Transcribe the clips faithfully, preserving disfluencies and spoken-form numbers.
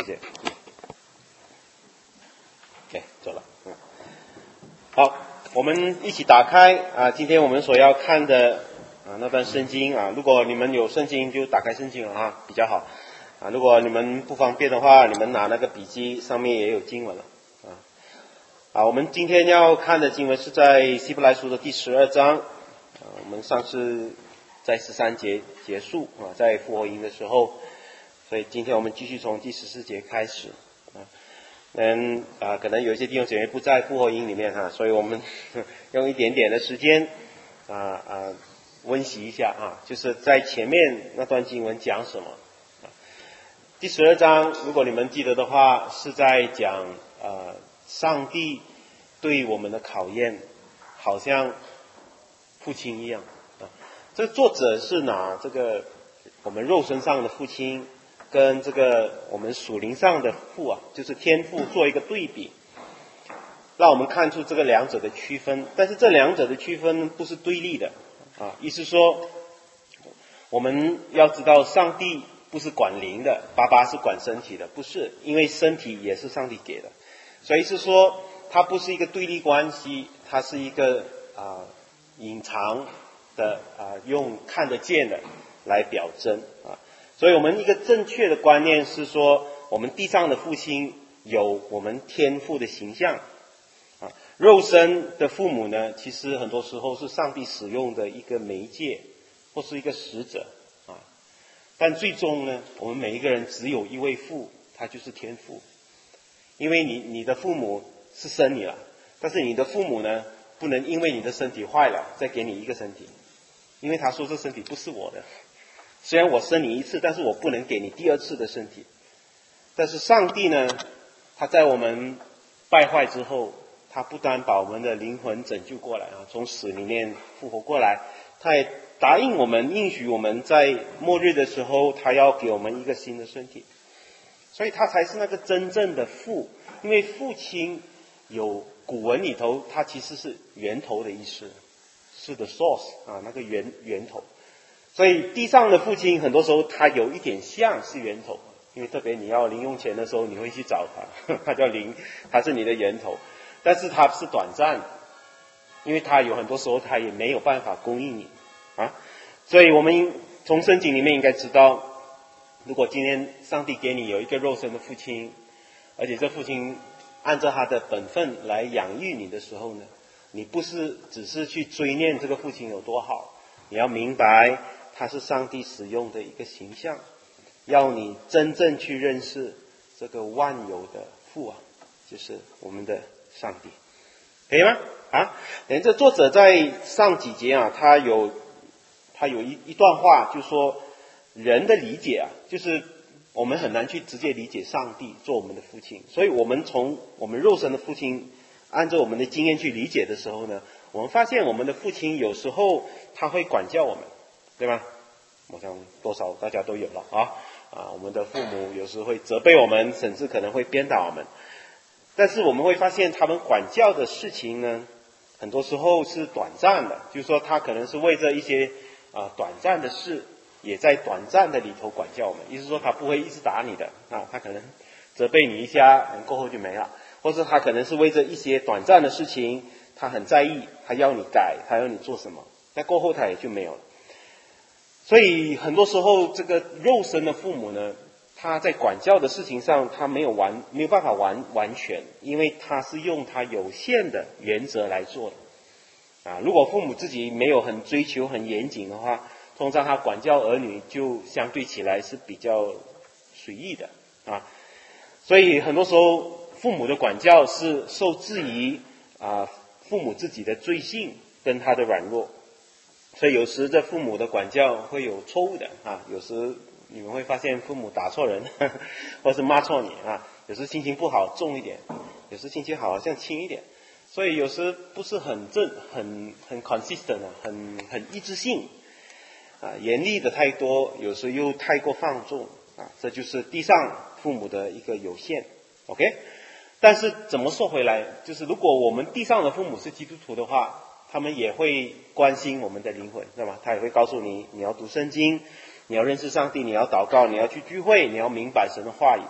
谢。OK， 走了。嗯，好，我们一起打开啊，今天我们所要看的啊那段圣经啊，如果你们有圣经就打开圣经了啊，比较好啊。如果你们不方便的话，你们拿那个笔记，上面也有经文了啊。啊，我们今天要看的经文是在希伯来书的第十二章啊，我们上次在十三节结束啊，在复活营的时候，所以今天我们继续从第十四节开始啊。嗯啊，可能有一些弟兄姐妹不在复活营里面哈、啊，所以我们用一点点的时间啊啊温习一下啊，就是在前面那段经文讲什么啊？第十二章，如果你们记得的话，是在讲啊上帝对我们的考验，好像父亲一样啊。这个作者是拿这个我们肉身上的父亲跟这个我们属灵上的父啊，就是天父做一个对比，让我们看出这个两者的区分。但是这两者的区分不是对立的啊，意思说我们要知道上帝不是管灵的，爸爸是管身体的，不是，因为身体也是上帝给的，所以是说它不是一个对立关系，它是一个啊隐藏的啊用看得见的来表征啊。所以我们一个正确的观念是说，我们地上的父亲有我们天父的形象啊，肉身的父母呢，其实很多时候是上帝使用的一个媒介或是一个使者啊，但最终呢，我们每一个人只有一位父，他就是天父。因为你你的父母是生你了，但是你的父母呢，不能因为你的身体坏了再给你一个身体，因为他说这身体不是我的。虽然我生你一次，但是我不能给你第二次的身体。但是上帝呢，他在我们败坏之后，他不单把我们的灵魂拯救过来啊，从死里面复活过来，他也答应我们，应许我们在末日的时候，他要给我们一个新的身体。所以他才是那个真正的父，因为父亲有古文里头，它其实是源头的意思，是the source 啊，那个源源头。所以地上的父亲很多时候他有一点像是源头，因为特别你要零用钱的时候，你会去找他，他叫零，他是你的源头，但是他是短暂，因为他有很多时候他也没有办法供应你啊。所以我们从圣经里面应该知道，如果今天上帝给你有一个肉身的父亲，而且这父亲按照他的本分来养育你的时候呢，你不是只是去追念这个父亲有多好，你要明白他是上帝使用的一个形象，要你真正去认识这个万有的父啊，就是我们的上帝，可以吗？啊，等这作者在上几节啊，他有他有一一段话，就说人的理解啊，就是我们很难去直接理解上帝做我们的父亲，所以我们从我们肉身的父亲按照我们的经验去理解的时候呢，我们发现我们的父亲有时候他会管教我们，对吗？我想多少大家都有了啊啊，我们的父母有时会责备我们，甚至可能会鞭打我们。但是我们会发现他们管教的事情呢，很多时候是短暂的，就是说他可能是为着一些啊短暂的事，也在短暂的里头管教我们。意思说他不会一直打你的啊，他可能责备你一下，过后就没了，或者他可能是为着一些短暂的事情，他很在意，他要你改，他要你做什么，但过后他也就没有了。所以很多时候这个肉身的父母呢，他在管教的事情上他没有完没有办法完完全，因为他是用他有限的原则来做的啊。如果父母自己没有很追求很严谨的话，通常他管教儿女就相对起来是比较随意的啊。所以很多时候父母的管教是受制于啊父母自己的罪性跟他的软弱。所以有时这父母的管教会有错误的啊，有时你们会发现父母打错人，呵呵或是骂错你啊，有时心情不好重一点，有时心情好好像轻一点，所以有时不是很正很很 consistent 啊，很很一致性啊，严厉的太多，有时又太过放纵啊，这就是地上父母的一个有限 ，OK？ 但是怎么说回来，就是如果我们地上的父母是基督徒的话，他们也会关心我们的灵魂，对吗？他也会告诉你，你要读圣经，你要认识上帝，你要祷告，你要去聚会，你要明白神的话语。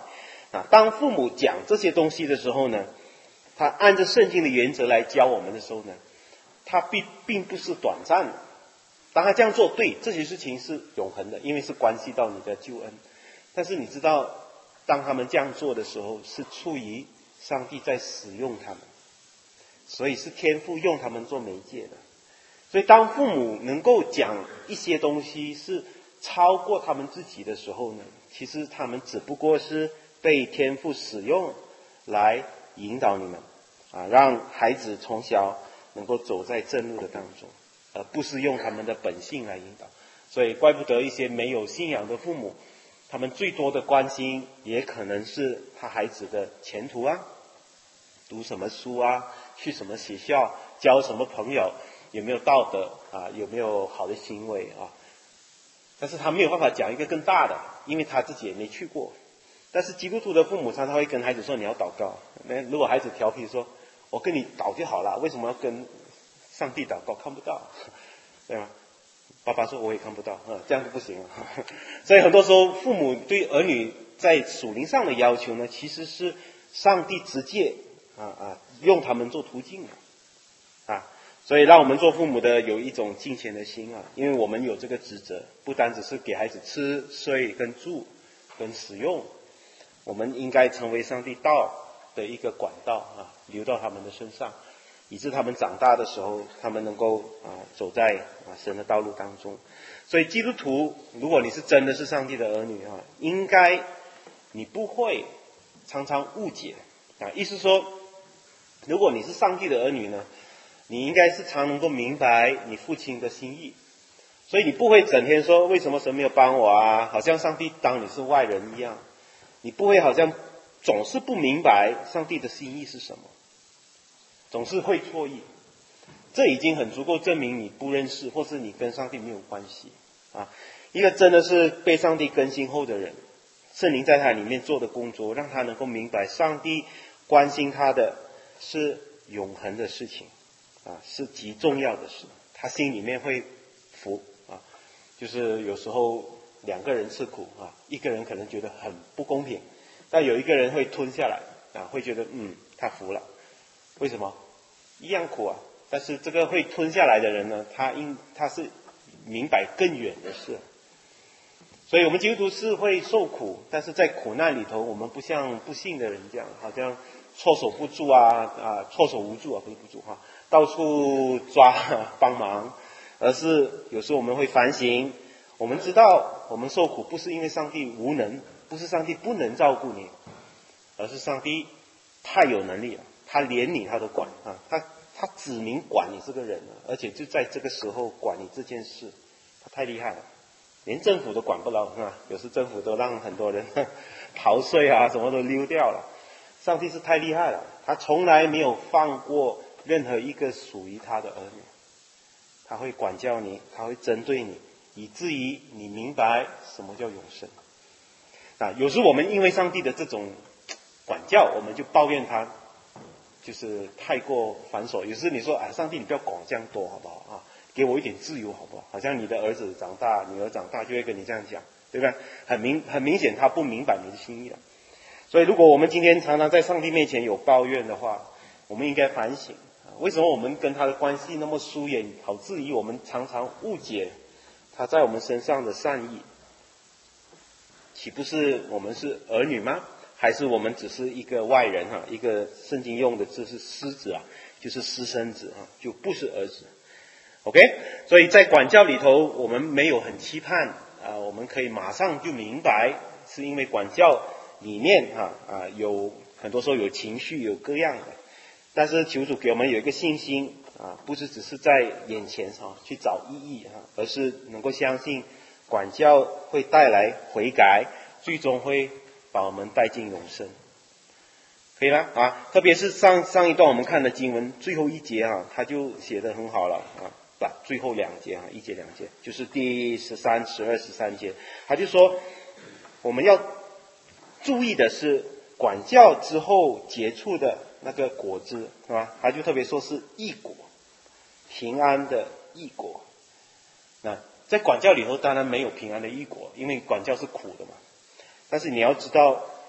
啊，当父母讲这些东西的时候呢，他按照圣经的原则来教我们的时候呢，他并并不是短暂的。当他这样做，对，这些事情是永恒的，因为是关系到你的救恩。但是你知道，当他们这样做的时候，是出于上帝在使用他们，所以是天父用他们做媒介的。所以当父母能够讲一些东西是超过他们自己的时候呢，其实他们只不过是被天父使用来引导你们啊，让孩子从小能够走在正路的当中，而不是用他们的本性来引导。所以怪不得一些没有信仰的父母，他们最多的关心也可能是他孩子的前途啊，读什么书啊，去什么学校，交什么朋友，有没有道德啊，有没有好的行为啊。但是他没有办法讲一个更大的，因为他自己也没去过。但是基督徒的父母常常会跟孩子说，你要祷告。那如果孩子调皮说，我跟你祷就好了，为什么要跟上帝祷告？看不到，对吗？爸爸说我也看不到，啊，这样就不行了。所以很多时候父母对儿女在属灵上的要求呢，其实是上帝直接啊啊用他们做途径的啊。所以让我们做父母的有一种敬虔的心啊，因为我们有这个职责，不单只是给孩子吃睡跟住跟使用，我们应该成为上帝道的一个管道啊，流到他们的身上，以致他们长大的时候，他们能够啊走在啊神的道路当中。所以基督徒，如果你是真的是上帝的儿女啊，应该你不会常常误解啊，意思说，如果你是上帝的儿女呢，你应该是常能够明白你父亲的心意，所以你不会整天说为什么神没有帮我啊，好像上帝当你是外人一样，你不会好像总是不明白上帝的心意是什么，总是会错意，这已经很足够证明你不认识，或是你跟上帝没有关系啊。一个真的是被上帝更新后的人，圣灵在他里面做的工作，让他能够明白上帝关心他的是永恒的事情啊，是极重要的事，他心里面会服啊。就是有时候两个人吃苦啊，一个人可能觉得很不公平，但有一个人会吞下来啊，会觉得嗯他服了。为什么？一样苦啊，但是这个会吞下来的人呢，他应他是明白更远的事。所以我们基督徒是会受苦，但是在苦难里头，我们不像不信的人这样，好像措手不住啊啊，措手无助啊，不是不住哈，到处抓帮忙，而是有时候我们会反省，我们知道我们受苦不是因为上帝无能，不是上帝不能照顾你，而是上帝太有能力了，他连你他都管啊，他他指明管你这个人了，而且就在这个时候管你这件事，他太厉害了。连政府都管不了啊！有时政府都让很多人逃税啊，什么都溜掉了。上帝是太厉害了，他从来没有放过任何一个属于他的儿女，他会管教你，他会针对你，以至于你明白什么叫永生。啊，有时我们因为上帝的这种管教，我们就抱怨他，就是太过繁琐。有时你说，哎，上帝你不要管这样多好不好啊？给我一点自由好不好？好像你的儿子长大，女儿长大就会跟你这样讲，对不对？很明很明显他不明白你的心意了。所以如果我们今天常常在上帝面前有抱怨的话，我们应该反省，为什么我们跟他的关系那么疏远，好至于我们常常误解他在我们身上的善意？岂不是我们是儿女吗？还是我们只是一个外人哈？一个圣经用的字是私子啊，就是私生子啊，就不是儿子。OK， 所以在管教里头，我们没有很期盼啊，我们可以马上就明白，是因为管教里面啊啊有很多时候有情绪，有各样的。但是求主给我们有一个信心啊，不是只是在眼前啊去找意义啊，而是能够相信管教会带来悔改，最终会把我们带进永生。可以吗？啊，特别是上上一段我们看的经文最后一节啊，他就写得很好了啊。最后两节啊，一节两节，就是第十三、十二、十三节，他就说我们要注意的是管教之后结出的那个果子，是吧？他就特别说是义果，平安的义果。那在管教里头，当然没有平安的义果，因为管教是苦的嘛。但是你要知道，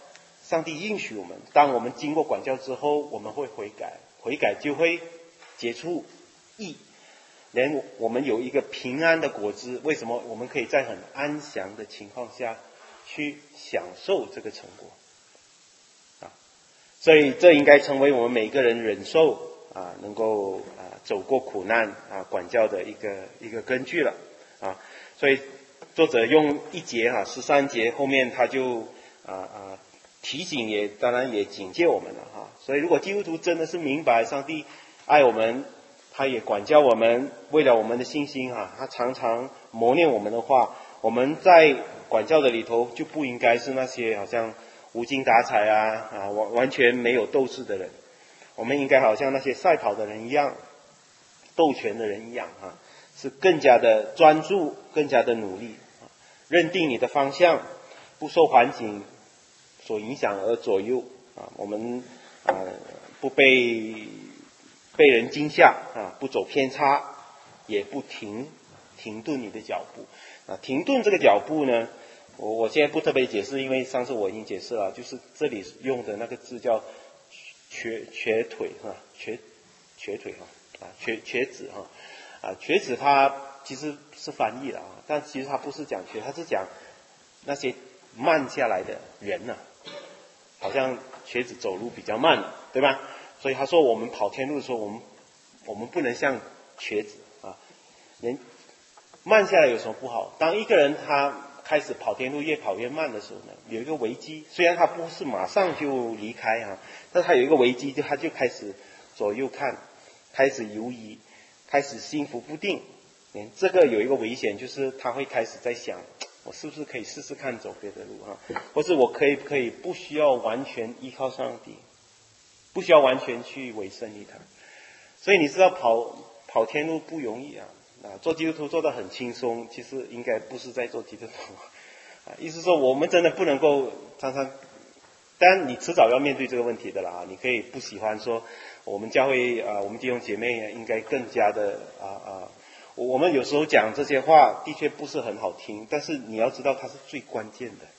上帝应许我们，当我们经过管教之后，我们会悔改，悔改就会结出义，连我们有一个平安的果子。为什么我们可以在很安详的情况下去享受这个成果啊？所以这应该成为我们每个人忍受啊，能够啊走过苦难啊管教的一个一个根据了啊。所以作者用一节啊十三节后面他就啊啊提醒也当然也警戒我们了哈。所以如果基督徒真的是明白上帝爱我们，他也管教我们，为了我们的信心啊，他常常磨练我们的话，我们在管教的里头就不应该是那些好像无精打采啊啊完完全没有斗志的人，我们应该好像那些赛跑的人一样，斗拳的人一样啊，是更加的专注，更加的努力啊，认定你的方向，不受环境所影响而左右啊，我们啊不被被人惊吓啊，不走偏差，也不停停顿你的脚步啊。停顿这个脚步呢，我我现在不特别解释，因为上次我已经解释了，就是这里用的那个字叫瘸瘸腿哈，瘸瘸腿哈啊，瘸瘸子哈啊，瘸子它其实是翻译了啊，但其实它不是讲瘸，它是讲那些慢下来的人呐、啊。好像瘸子走路比较慢，对吧？所以他说我们跑天路的时候，我们我们不能像瘸子啊，人慢下来有什么不好？当一个人他开始跑天路越跑越慢的时候呢，有一个危机，虽然他不是马上就离开啊，但他有一个危机，就他就开始左右看，开始犹疑，开始心浮不定。嗯，这个有一个危险，就是他会开始在想，我是不是可以试试看走别的路啊？或是我可以不可以不需要完全依靠上帝，不需要完全去委身于他。所以你知道跑跑天路不容易啊，啊，做基督徒做得很轻松，其实应该不是在做基督徒啊。意思说我们真的不能够常常，当然你迟早要面对这个问题的啦啊。你可以不喜欢说我们教会啊，我们弟兄姐妹应该更加的啊啊。我们有时候讲这些话的确不是很好听，但是你要知道它是最关键的，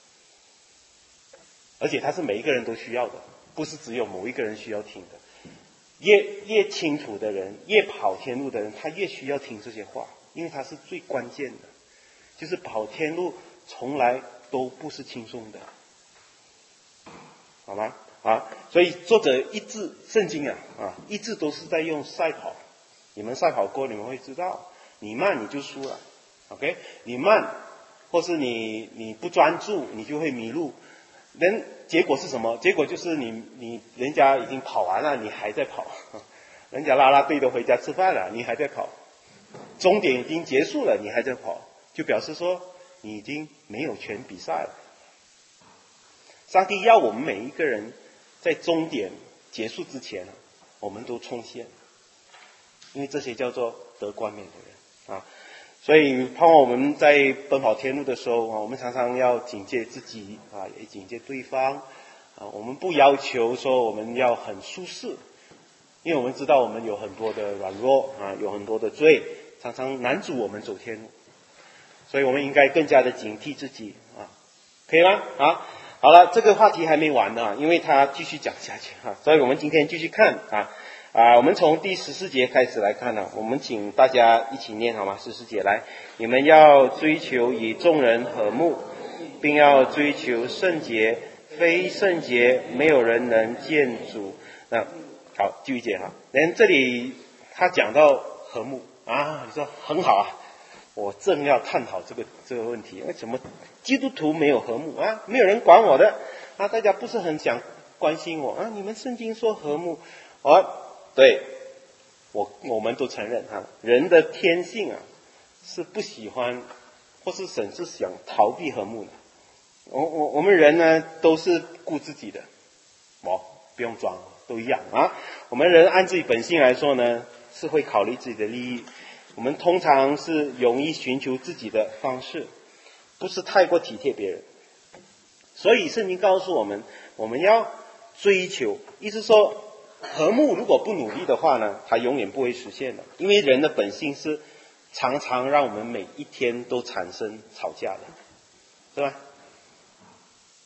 而且它是每一个人都需要的，不是只有某一个人需要听的。越越清楚的人，越跑天路的人，他越需要听这些话，因为它是最关键的。就是跑天路从来都不是轻松的，好吗？啊，所以作者一直圣经啊啊一直都是在用赛跑。你们赛跑过，你们会知道，你慢你就输了 ，OK？ 你慢，或是你你不专注，你就会迷路。人结果是什么？结果就是你你人家已经跑完了，你还在跑；人家啦啦队都回家吃饭了，你还在跑；终点已经结束了，你还在跑，就表示说你已经没有全比赛了。上帝要我们每一个人在终点结束之前，我们都冲线。因为这些叫做得冠冕的人啊，所以盼望我们在奔跑天路的时候啊，我们常常要警戒自己啊，也警戒对方啊。我们不要求说我们要很舒适，因为我们知道我们有很多的软弱啊，有很多的罪，常常难阻我们走天路，所以我们应该更加的警惕自己啊，可以吗？啊，好了，这个话题还没完呢，因为他继续讲下去啊，所以我们今天继续看啊。啊，我们从第十四节开始来看呢，我们请大家一起念好吗？十四节来，你们要追求与众人和睦，并要追求圣洁，非圣洁没有人能见主。那好，继续解哈。连这里他讲到和睦啊，你说很好啊，我正要探讨这个这个问题，为什么基督徒没有和睦啊？没有人管我的啊，大家不是很想关心我啊？你们圣经说和睦，啊。对，我我们都承认哈，人的天性啊是不喜欢，或是甚至想逃避和睦的。我我我们人呢都是顾自己的，哦，不用装，都一样啊。我们人按自己本性来说呢，是会考虑自己的利益。我们通常是容易寻求自己的方式，不是太过体贴别人。所以圣经告诉我们，我们要追求，意思说。和睦如果不努力的话呢，它永远不会实现的，因为人的本性是常常让我们每一天都产生吵架的，是吧？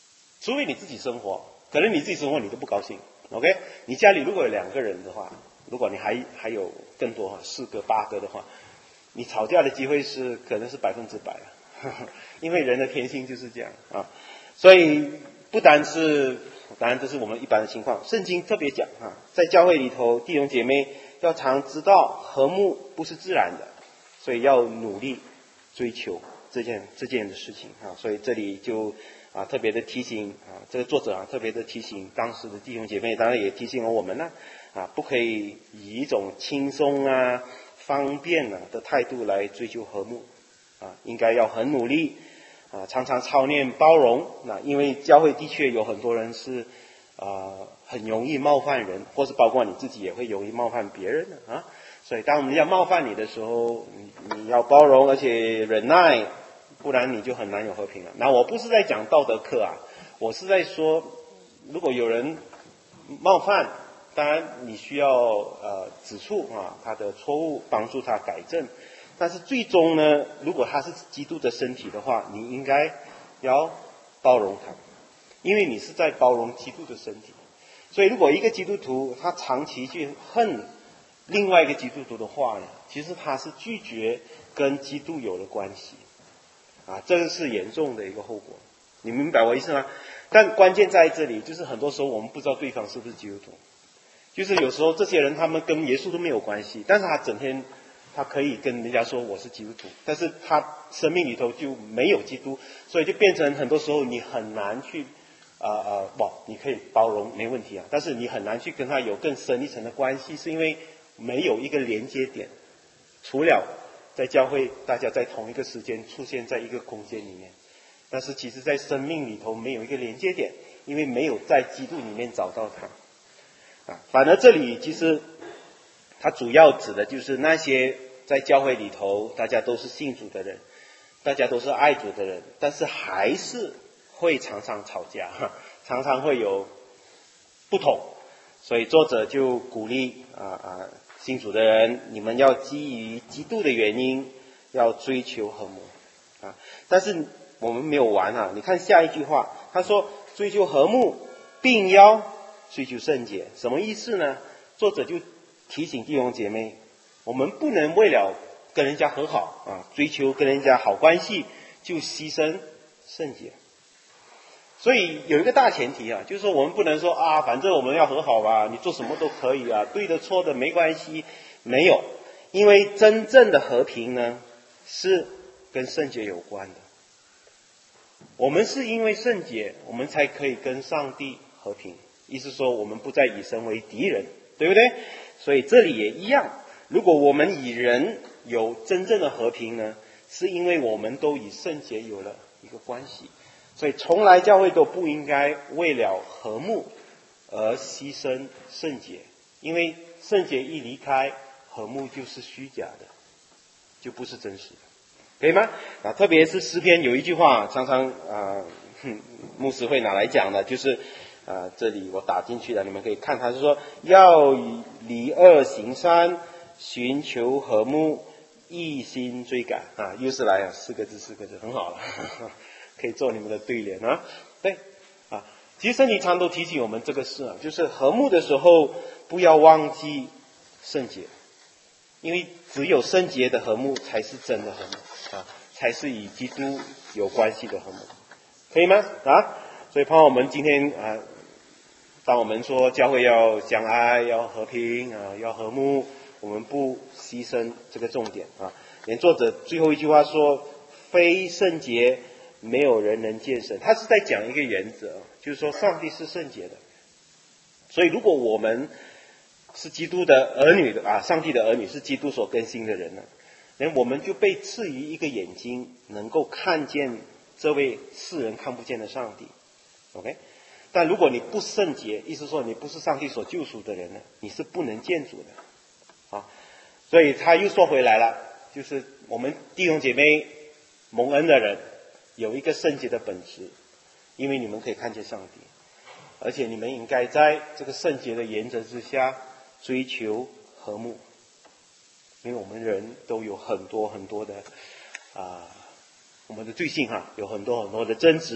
除非你自己生活，可能你自己生活你都不高兴 ，OK？ 你家里如果有两个人的话，如果你还还有更多哈，四个八个的话，你吵架的机会是可能是百分之百了，因为人的天性就是这样啊。所以不单是，当然这是我们一般的情况，圣经特别讲啊，在教会里头弟兄姐妹要常知道和睦不是自然的，所以要努力追求这件这件的事情啊。所以这里就啊特别的提醒啊，这个作者啊特别的提醒当时的弟兄姐妹，当然也提醒了我们呢啊，不可以以一种轻松啊、方便啊的态度来追求和睦啊，应该要很努力啊，常常操练包容。那因为教会的确有很多人是啊很容易冒犯人，或是包括你自己也会容易冒犯别人的啊。所以当我们要冒犯你的时候，你你要包容而且忍耐，不然你就很难有和平了。那我不是在讲道德课啊，我是在说，如果有人冒犯，当然你需要呃指出啊他的错误，帮助他改正。但是最终呢，如果他是基督的身体的话，你应该要包容他，因为你是在包容基督的身体。所以如果一个基督徒他长期去恨另外一个基督徒的话呢，其实他是拒绝跟基督有了关系啊，这个是严重的一个后果。你明白我意思吗？但关键在这里，就是很多时候我们不知道对方是不是基督徒，就是有时候这些人他们跟耶稣都没有关系，但是他整天他可以跟人家说我是基督徒，但是他生命里头就没有基督，所以就变成很多时候你很难去啊啊不，你可以包容没问题啊，但是你很难去跟他有更深一层的关系，是因为没有一个连接点，除了在教会大家在同一个时间出现在一个空间里面，但是其实在生命里头没有一个连接点，因为没有在基督里面找到他啊。反而这里其实它主要指的就是那些在教会里头大家都是信主的人，大家都是爱主的人，但是还是会常常吵架，常常会有不同。所以作者就鼓励啊啊信主的人，你们要基于基督的原因要追求和睦啊。但是我们没有完啊，你看下一句话，他说追求和睦并要追求圣洁，什么意思呢？作者就提醒弟兄姐妹，我们不能为了跟人家和好啊，追求跟人家好关系，就牺牲圣洁。所以有一个大前提啊，就是说我们不能说啊，反正我们要和好吧，你做什么都可以啊，对的错的没关系，没有，因为真正的和平呢，是跟圣洁有关的。我们是因为圣洁，我们才可以跟上帝和平，意思说我们不再以神为敌人，对不对？所以这里也一样，如果我们与人有真正的和平呢，是因为我们都与圣洁有了一个关系。所以从来教会都不应该为了和睦而牺牲圣洁，因为圣洁一离开，和睦就是虚假的，就不是真实的，可以吗？啊，特别是诗篇有一句话常常啊、呃，牧师会拿来讲的，就是啊、呃，这里我打进去了，你们可以看，他是说要以离恶行善，寻求和睦，一心追赶啊，又是来啊，四个字四个字，很好了。可以做你们的对联啊，对啊，其实圣经常都提醒我们这个事啊，就是和睦的时候不要忘记圣洁，因为只有圣洁的和睦才是真的和睦啊，才是与基督有关系的和睦，可以吗？啊，所以盼望我们今天啊，当我们说教会要相爱、要和平啊、要和睦，我们不牺牲这个重点啊。连作者最后一句话说：“非圣洁，没有人能见神。”他是在讲一个原则，就是说上帝是圣洁的，所以如果我们是基督的儿女的啊，上帝的儿女是基督所更新的人呢，那我们就被赐予一个眼睛，能够看见这位世人看不见的上帝。OK， 但如果你不圣洁，意思说你不是上帝所救赎的人呢，你是不能见主的啊。所以他又说回来了，就是我们弟兄姐妹蒙恩的人有一个圣洁的本质，因为你们可以看见上帝，而且你们应该在这个圣洁的原则之下追求和睦，因为我们人都有很多很多的啊、呃，我们的罪性哈、啊，有很多很多的争执，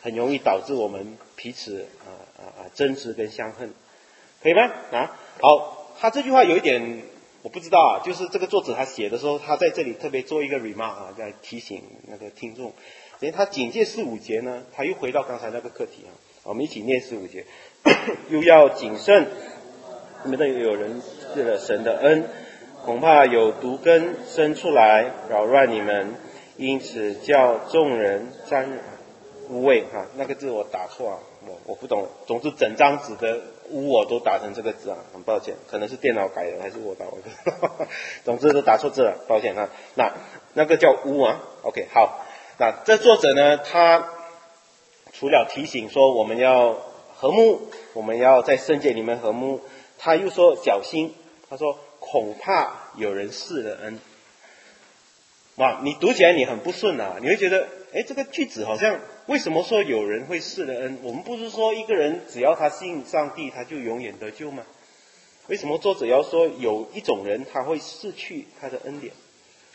很容易导致我们彼此啊啊啊争执跟相恨，可以吗？啊，好，他这句话有一点我不知道啊，就是这个作者他写的时候，他在这里特别做一个 remark 啊，在提醒那个听众，因为他紧接四五节呢，他又回到刚才那个课题啊，我们一起念四五节，又要谨慎，你们都有人失了神的恩，恐怕有毒根生出来扰乱你们，因此叫众人沾污秽啊，那个字我打错啊，我我不懂，总之整张纸的污我都打成这个字啊，很抱歉，可能是电脑改的还是我打的，总之都打错字了，抱歉啊。那那个叫污啊 ，OK 好，那这作者呢，他除了提醒说我们要和睦，我们要在圣洁里面和睦，他又说小心，他说恐怕有人施了恩。哇，你读起来你很不顺啊，你会觉得，哎，这个句子好像为什么说有人会施了恩？我们不是说一个人只要他信上帝，他就永远得救吗？为什么作者要说有一种人他会失去他的恩典？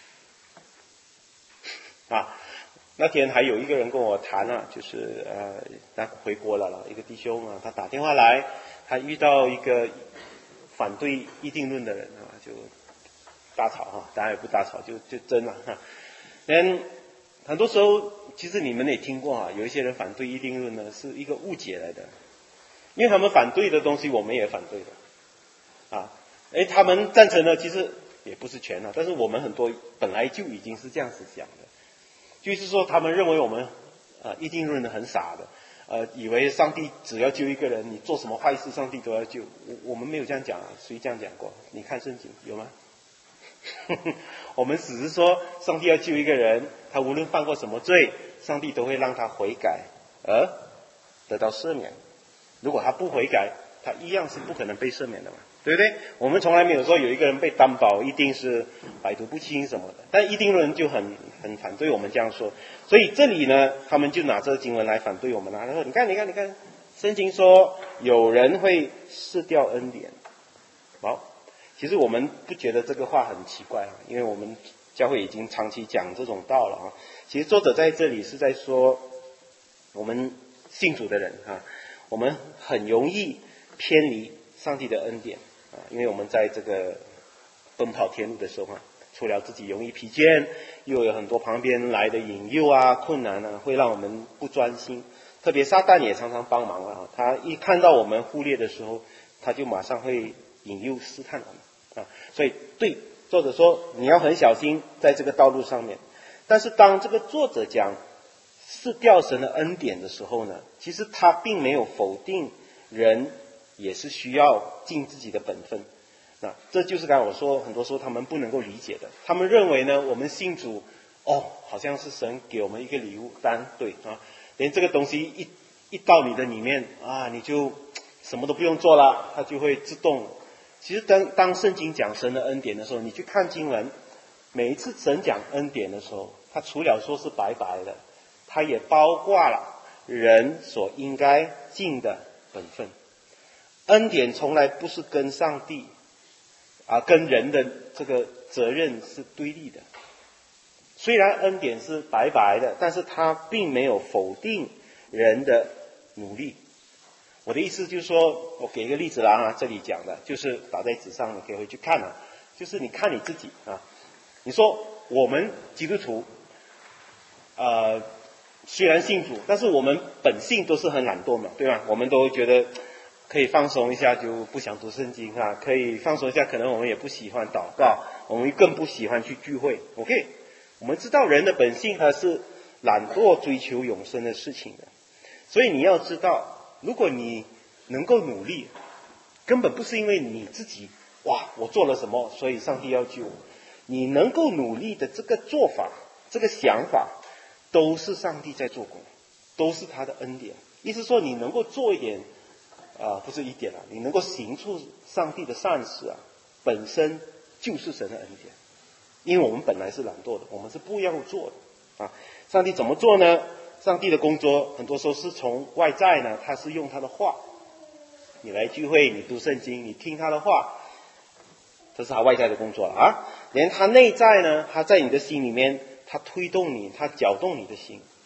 啊，那天还有一个人跟我谈啊，就是呃，他回国了了，一个弟兄啊，他打电话来，他遇到一个反对议定论的人啊，就大吵哈，当然也不大吵，就就争了哈。嗯，很多时候其实你们也听过啊，有一些人反对议定论呢，是一个误解来的，因为他们反对的东西我们也反对的啊。哎，他们赞成的其实也不是全啊，但是我们很多本来就已经是这样子想的，就是说他们认为我们啊议定论的很傻的，呃，以为上帝只要救一个人，你做什么坏事上帝都要救。我我们没有这样讲啊，谁这样讲过？你看圣经有吗？我们只是说上帝要救一个人，他无论犯过什么罪，上帝都会让他悔改而得到赦免。如果他不悔改，他一样是不可能被赦免的嘛，对不对？我们从来没有说有一个人被担保一定是百毒不侵什么的，但议定论就很很反对我们这样说。所以这里呢，他们就拿这个经文来反对我们了。他说：“你看，你看，你看，圣经说有人会失掉恩典。”好。其实我们不觉得这个话很奇怪啊，因为我们教会已经长期讲这种道了啊。其实作者在这里是在说，我们信主的人啊，我们很容易偏离上帝的恩典啊，因为我们在这个奔跑天路的时候啊，除了自己容易疲倦，又有很多旁边来的引诱啊、困难啊，会让我们不专心。特别撒旦也常常帮忙了啊，他一看到我们忽略的时候，他就马上会引诱试探我们。啊，所以对作者说你要很小心在这个道路上面。但是当这个作者讲是掉神的恩典的时候呢，其实他并没有否定人也是需要尽自己的本分。那这就是刚才我说很多时候他们不能够理解的，他们认为呢我们信主哦好像是神给我们一个礼物单，对啊，连这个东西一一到你的里面啊，你就什么都不用做了，它就会自动。其实当当圣经讲神的恩典的时候，你去看经文，每一次神讲恩典的时候，他除了说是白白的，他也包括了人所应该尽的本分。恩典从来不是跟上帝啊跟人的这个责任是对立的。虽然恩典是白白的，但是他并没有否定人的努力。我的意思就是说，我给一个例子啦啊，这里讲的就是打在纸上，你可以回去看啊。就是你看你自己啊，你说我们基督徒，呃，虽然信主，但是我们本性都是很懒惰嘛，对吧？我们都觉得可以放松一下就不想读圣经啊，可以放松一下，可能我们也不喜欢祷告，我们更不喜欢去聚会。OK， 我们知道人的本性它是懒惰追求永生的事情的，所以你要知道。如果你能够努力，根本不是因为你自己哇我做了什么所以上帝要救我，你能够努力的这个做法这个想法都是上帝在做工，都是他的恩典。意思说你能够做一点啊、呃，不是一点啊，你能够行出上帝的善事啊，本身就是神的恩典。因为我们本来是懒惰的，我们是不要做的啊。上帝怎么做呢？上帝的工作很多时候是从外在呢，他是用他的话，你来聚会，你读圣经，你听他的话，这是他外在的工作了啊。连他内在呢，他在你的心里面，他推动你，他搅动你的心。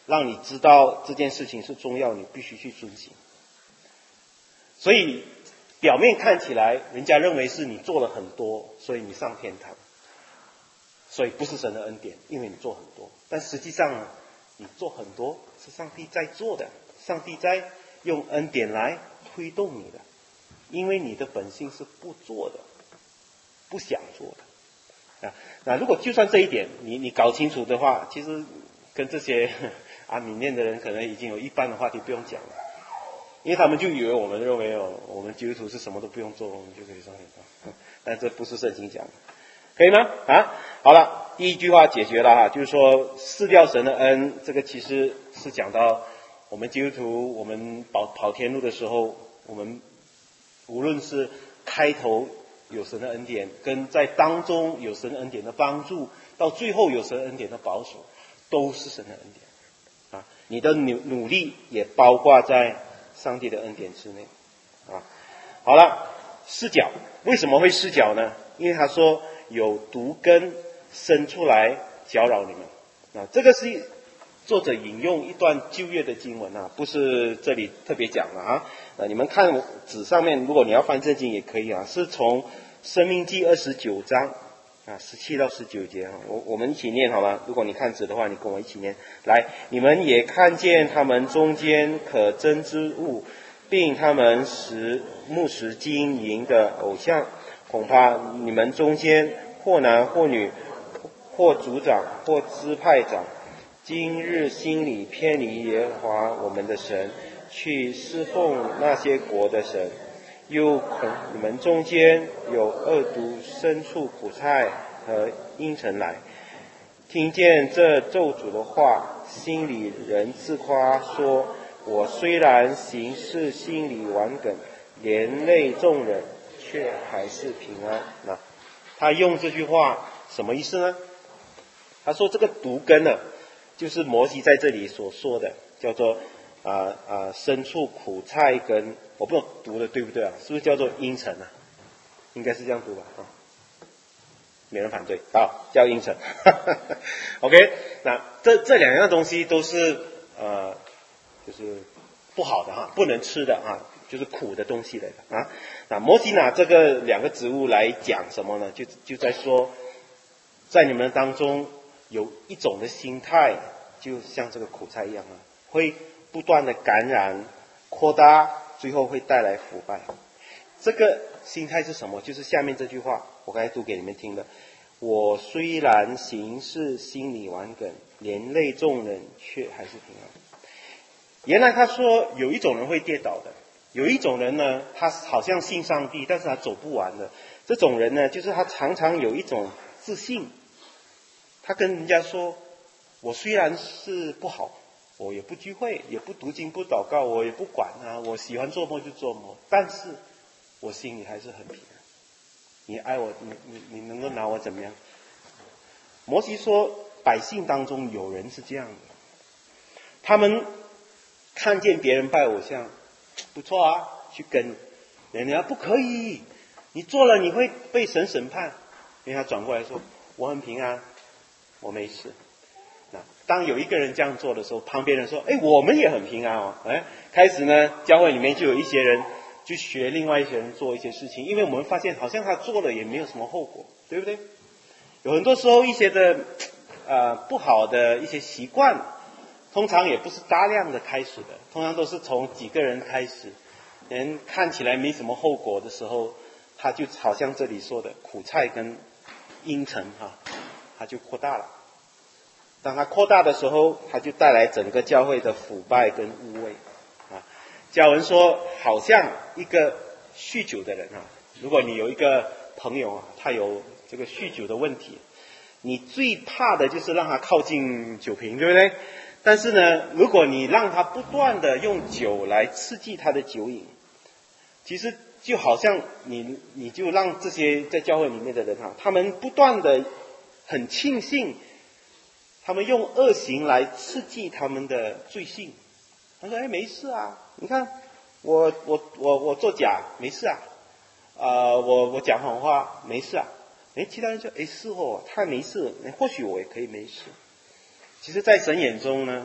让你知道这件事情是重要，你必须去遵行。所以表面看起来，人家认为是你做了很多，所以你上天堂，所以不是神的恩典，因为你做很多。但实际上呢，你做很多是上帝在做的，上帝在用恩典来推动你的，因为你的本性是不做的，不想做的。啊，那如果就算这一点你你搞清楚的话，其实跟这些阿米念的人可能已经有一半的话题不用讲了，因为他们就以为我们认为哦，我们基督徒是什么都不用做，我们就可以上天堂，但这不是圣经讲的，可以吗？啊，好了，第一句话解决了哈，就是说失掉神的恩，这个其实是讲到我们基督徒，我们跑跑天路的时候，我们无论是开头有神的恩典，跟在当中有神恩典的帮助，到最后有神恩典的保守，都是神的恩典啊！你的努努力也包括在上帝的恩典之内啊！好了，失脚为什么会失脚呢？因为他说有毒根生出来搅扰你们啊！这个是作者引用一段旧约的经文啊，不是这里特别讲了啊。啊，你们看纸上面，如果你要翻圣经也可以啊，是从申命记二十九章啊十七到十九节啊，我我们一起念好吗？如果你看纸的话，你跟我一起念。来，你们也看见他们中间可憎之物，并他们食牧食金银的偶像，恐怕你们中间或男或女，或族长或支派长，今日心里偏离耶和华我们的神，去侍奉那些国的神，又恐你们中间有恶毒牲畜苦菜和阴沉来，听见这咒诅的话，心里人自夸说，我虽然行事心里顽梗，连累众人，却还是平安。那他用这句话什么意思呢？他说这个毒根呢，就是摩西在这里所说的，叫做啊啊、呃呃、牲畜苦菜根，我不知道读的对不对啊？是不是叫做阴沉啊？应该是这样读吧？啊，没人反对，好，叫阴沉。OK， 那这这两样东西都是呃，就是不好的哈，不能吃的啊，就是苦的东西来的啊。那摩西拿这个两个植物来讲什么呢？就就在说，在你们当中有一种的心态，就像这个苦菜一样啊，会不断的感染、扩大，最后会带来腐败。这个心态是什么？就是下面这句话，我刚才读给你们听的。我虽然行事心里顽梗，连累众人，却还是平安。原来他说有一种人会跌倒的，有一种人呢，他好像信上帝，但是他走不完的。这种人呢，就是他常常有一种自信，他跟人家说，我虽然是不好，我也不聚会，也不读经不祷告，我也不管啊，我喜欢做梦就做梦，但是我心里还是很平安。你爱我，你你你能够拿我怎么样？摩西说，百姓当中有人是这样的，他们看见别人拜偶像，不错啊，去跟人家不可以，你做了你会被神审判。因为他转过来说，我很平安，我没事。那当有一个人这样做的时候，旁边人说，哎，我们也很平安哦。哎，开始呢，教会里面就有一些人去学另外一些人做一些事情，因为我们发现好像他做了也没有什么后果，对不对？有很多时候一些的呃不好的一些习惯，通常也不是大量的开始的，通常都是从几个人开始，人看起来没什么后果的时候，他就好像这里说的苦菜跟阴沉哈，他就扩大了。当他扩大的时候，他就带来整个教会的腐败跟污秽啊。教文说，好像一个酗酒的人啊，如果你有一个朋友啊，他有这个酗酒的问题，你最怕的就是让他靠近酒瓶，对不对？但是呢，如果你让他不断的用酒来刺激他的酒瘾，其实就好像你你就让这些在教会里面的人啊，他们不断的很庆幸，他们用恶行来刺激他们的罪性。他说：“哎，没事啊，你看我我我我作假没事啊，呃，我我讲谎话没事啊。”哎，其他人说：“哎，是哦，他没事，或许我也可以没事。”其实，在神眼中呢，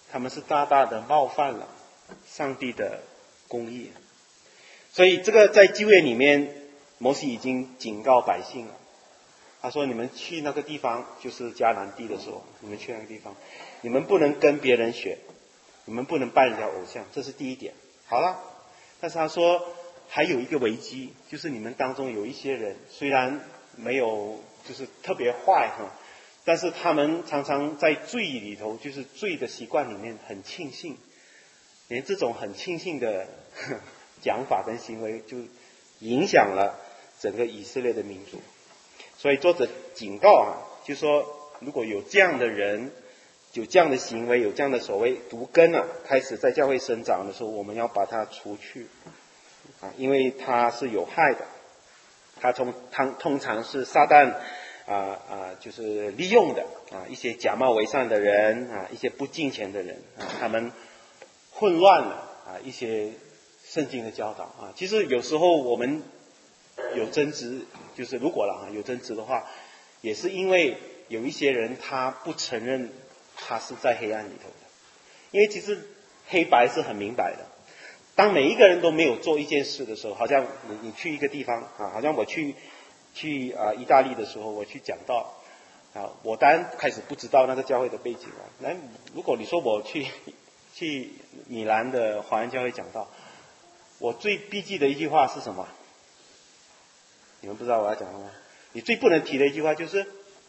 他们是大大的冒犯了上帝的公义。所以这个在旧约里面，摩西已经警告百姓了。他说：“你们去那个地方，就是迦南地的时候，你们去那个地方，你们不能跟别人学，你们不能拜人家偶像，这是第一点。好了，但是他说还有一个危机，就是你们当中有一些人，虽然没有就是特别坏哈，但是他们常常在罪里头，就是罪的习惯里面很庆幸，连这种很庆幸的讲法跟行为，就影响了整个以色列的民族。所以作者警告啊，就说如果有这样的人，有这样的行为，有这样的所谓毒根啊，开始在教会生长的时候，我们要把它除去啊，因为它是有害的。它通通通常是撒旦啊啊，就是利用的啊，一些假冒伪善的人啊，一些不敬虔的人啊，他们混乱了啊一些圣经的教导啊。其实有时候我们有争执，就是如果了啊有争执的话，也是因为有一些人他不承认他是在黑暗里头的，因为其实黑白是很明白的。当每一个人都没有做一件事的时候，好像你你去一个地方啊，好像我去去啊意大利的时候，我去讲道啊，我当然开始不知道那个教会的背景了。那如果你说我去去米兰的华人教会讲道，我最必记的一句话是什么？你们不知道我要讲什么？你最不能提的一句话就是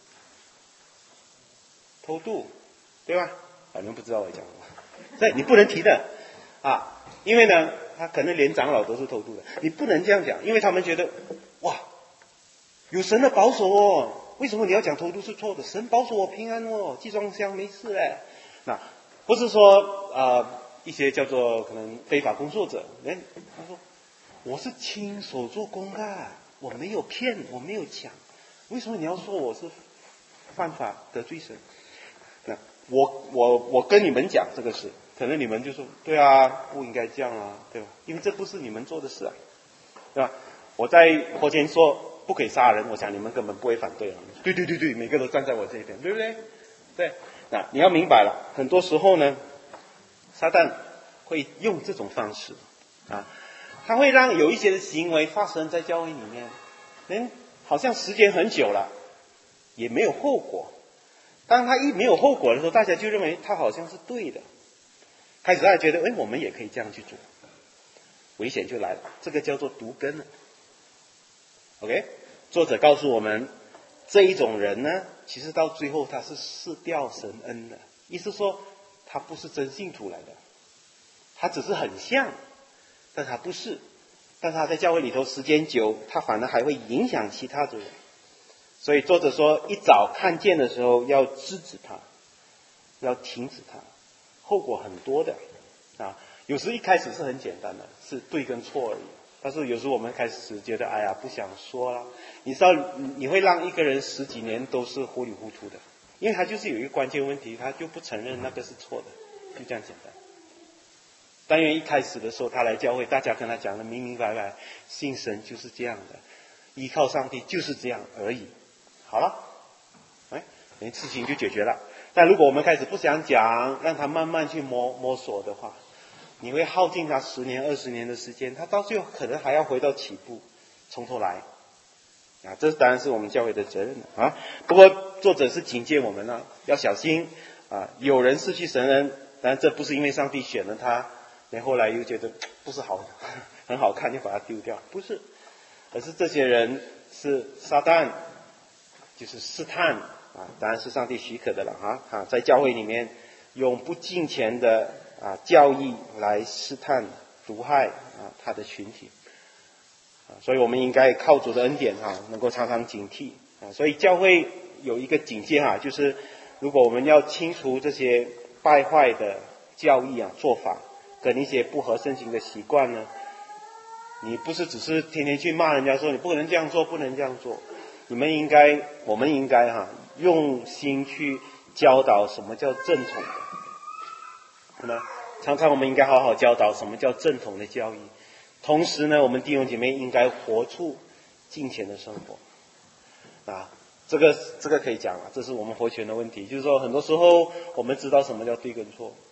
偷渡，对吧？啊，你们不知道我讲什么？所以你不能提的啊。因为呢，他可能连长老都是偷渡的，你不能这样讲，因为他们觉得，哇，有神的保守哦，为什么你要讲偷渡是错的？神保守我平安哦，寄装箱没事嘞。那不是说呃一些叫做可能非法工作者，哎，他说我是亲手做工啊，我没有骗，我没有抢，为什么你要说我是犯法得罪神？那我我我跟你们讲这个事。可能你们就说对啊，不应该这样啊，对吧？因为这不是你们做的事啊，对吧？我在佛前说不可以杀人，我想你们根本不会反对啊。对对对对，每个都站在我这一边，对不对？对，那你要明白了，很多时候呢，撒旦会用这种方式啊，他会让有一些的行为发生在教会里面，嗯，好像时间很久了，也没有后果。当他一没有后果的时候，大家就认为他好像是对的。开始大家觉得，哎，我们也可以这样去做，危险就来了，这个叫做毒根了。OK， 作者告诉我们，这一种人呢，其实到最后他是失掉神恩的，意思说他不是真信徒来的，他只是很像，但他不是，但他在教会里头时间久，他反而还会影响其他的人。所以作者说，一早看见的时候要制止他，要停止他。后果很多的啊，有时一开始是很简单的，是对跟错而已。但是有时我们开始觉得，哎呀，不想说了。你知道，你会让一个人十几年都是糊里糊涂的，因为他就是有一个关键问题，他就不承认那个是错的，就这样简单。但愿一开始的时候他来教会，大家跟他讲的明明白白，信神就是这样的，依靠上帝就是这样而已。好了，哎，事情就解决了。但如果我们开始不想讲，让他慢慢去摸摸索的话，你会耗尽他十年、二十年的时间，他到最后可能还要回到起步，从头来。啊，这当然是我们教会的责任了啊。不过作者是警戒我们了，要小心啊！有人失去神恩，当然这不是因为上帝选了他，然后来又觉得不是好很好看就把他丢掉，不是，而是这些人是撒旦，就是试探。啊，当然是上帝许可的了啊！啊，在教会里面用不敬虔的啊教义来试探、毒害啊他的群体啊，所以我们应该靠主的恩典啊，能够常常警惕啊。所以教会有一个警戒啊，就是如果我们要清除这些败坏的教义啊、做法跟一些不合圣经的习惯呢，你不是只是天天去骂人家说你不能这样做，不能这样做。你们应该，我们应该哈、啊，用心去教导什么叫正统的。那么，常常我们应该好好教导什么叫正统的教义。同时呢，我们弟兄姐妹应该活出敬虔的生活。啊，这个这个可以讲啊，这是我们活全的问题。就是说，很多时候我们知道什么叫对跟错，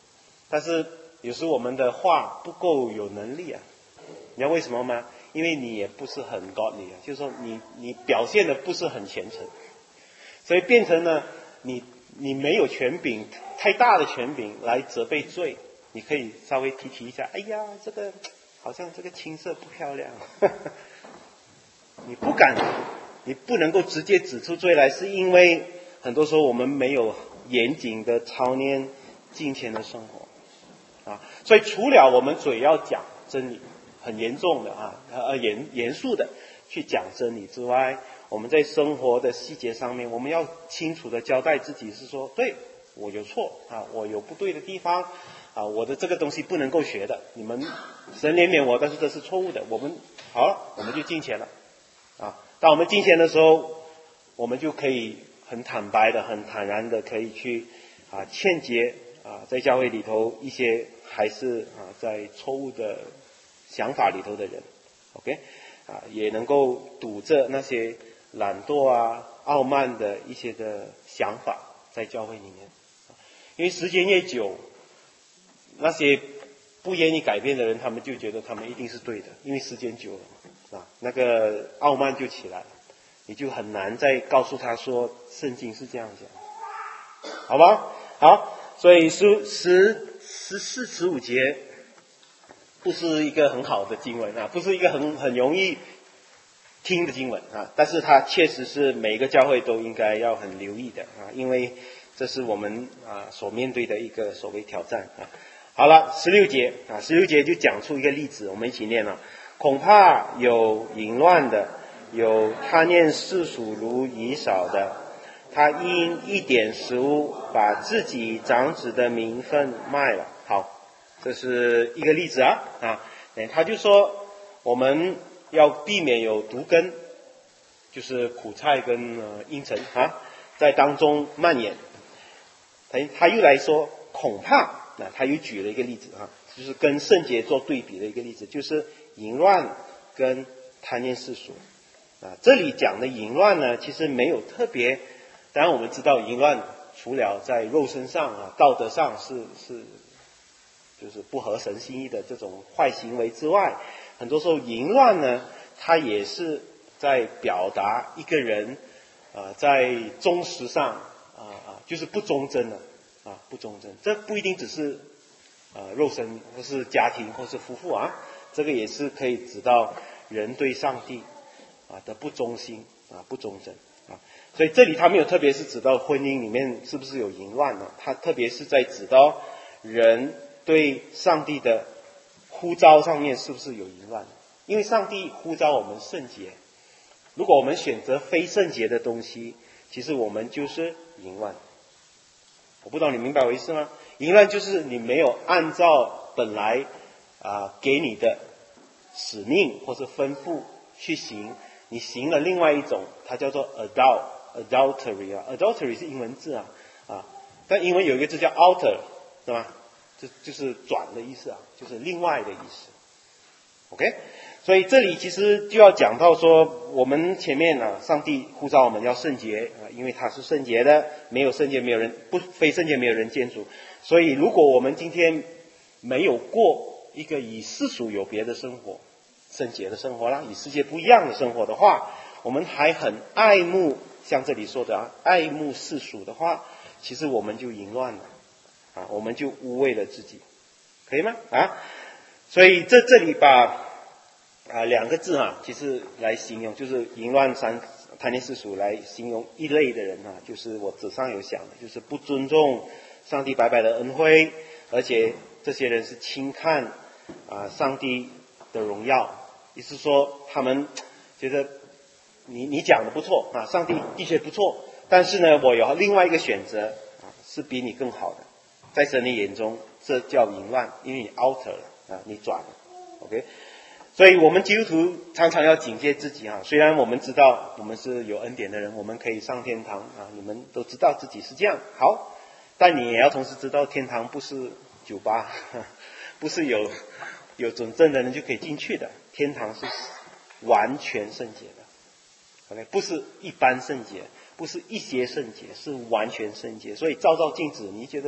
但是有时我们的话不够有能力啊。你知道为什么吗？因为你也不是很 godly 啊，就是说你你表现的不是很虔诚，所以变成了你你没有权柄，太大的权柄来责备罪。你可以稍微提提一下，哎呀，这个好像这个青色不漂亮。你不敢，你不能够直接指出罪来，是因为很多时候我们没有严谨的操练敬虔的生活啊。所以除了我们嘴要讲真理，很严重的啊，呃严严肃的去讲真理之外，我们在生活的细节上面，我们要清楚的交代自己，是说，对，我有错啊，我有不对的地方啊，我的这个东西不能够学的，你们神怜悯我，但是这是错误的，我们好了，我们就敬虔了啊。当我们敬虔的时候，我们就可以很坦白的、很坦然的，可以去啊劝诫啊在教会里头一些还是啊在错误的想法里头的人 ，OK， 啊，也能够堵着那些懒惰啊、傲慢的一些的想法在教会里面，因为时间越久，那些不愿意改变的人，他们就觉得他们一定是对的，因为时间久了啊，那个傲慢就起来了，你就很难再告诉他说圣经是这样讲，好吧？好，所以十十十四十五节。不是一个很好的经文啊，不是一个很很容易听的经文啊，但是它确实是每一个教会都应该要很留意的啊，因为这是我们啊所面对的一个所谓挑战啊。好了，十六节啊，十六节就讲出一个例子，我们一起念了。恐怕有淫乱的，有贪念世俗如以扫的，他因一点食物把自己长子的名分卖了。好。这是一个例子啊啊，他就说我们要避免有毒根，就是苦菜跟呃阴沉啊，在当中蔓延。他他又来说恐怕，那他又举了一个例子啊，就是跟圣洁做对比的一个例子，就是淫乱跟贪恋世俗啊。这里讲的淫乱呢，其实没有特别，当然我们知道淫乱除了在肉身上啊、道德上是是。就是不合神心意的这种坏行为之外，很多时候淫乱呢，它也是在表达一个人啊、呃、在忠实上啊啊就是不忠贞的啊不忠贞。这不一定只是啊、呃、肉身或是家庭或是夫妇啊，这个也是可以指到人对上帝啊的不忠心啊不忠贞啊。所以这里他没有特别是指到婚姻里面是不是有淫乱呢？他特别是在指到人对上帝的呼召上面是不是有淫乱？因为上帝呼召我们圣洁，如果我们选择非圣洁的东西，其实我们就是淫乱。我不知道你明白我意思吗？淫乱就是你没有按照本来啊、呃、给你的使命或是吩咐去行，你行了另外一种，它叫做 adult adultery 啊 ，adultery 是英文字啊啊，但英文有一个字叫 alter， 是吧？这就是转的意思啊，就是另外的意思。OK， 所以这里其实就要讲到说，我们前面啊，上帝呼召我们要圣洁啊，因为他是圣洁的，没有圣洁没有人不非圣洁没有人见主。所以如果我们今天没有过一个以世俗有别的生活，圣洁的生活啦，与世界不一样的生活的话，我们还很爱慕像这里说的啊，爱慕世俗的话，其实我们就淫乱了。啊，我们就污秽了自己，可以吗？啊，所以这这里把啊两个字啊，其实来形容，就是淫乱、三贪恋世俗来形容一类的人啊，就是我纸上有讲的，就是不尊重上帝白白的恩惠，而且这些人是轻看啊上帝的荣耀，意思说他们觉得你你讲的不错啊，上帝的确不错，但是呢，我有另外一个选择啊，是比你更好的。在神的眼中，这叫淫乱，因为你 alter 了啊，你转了 ，OK。所以我们基督徒常常要警戒自己啊。虽然我们知道我们是有恩典的人，我们可以上天堂啊，你们都知道自己是这样好，但你也要同时知道，天堂不是酒吧，不是有有准证的人就可以进去的，天堂是完全圣洁的 ，OK， 不是一般圣洁。不是一些圣洁，是完全圣洁。所以照照镜子，你觉得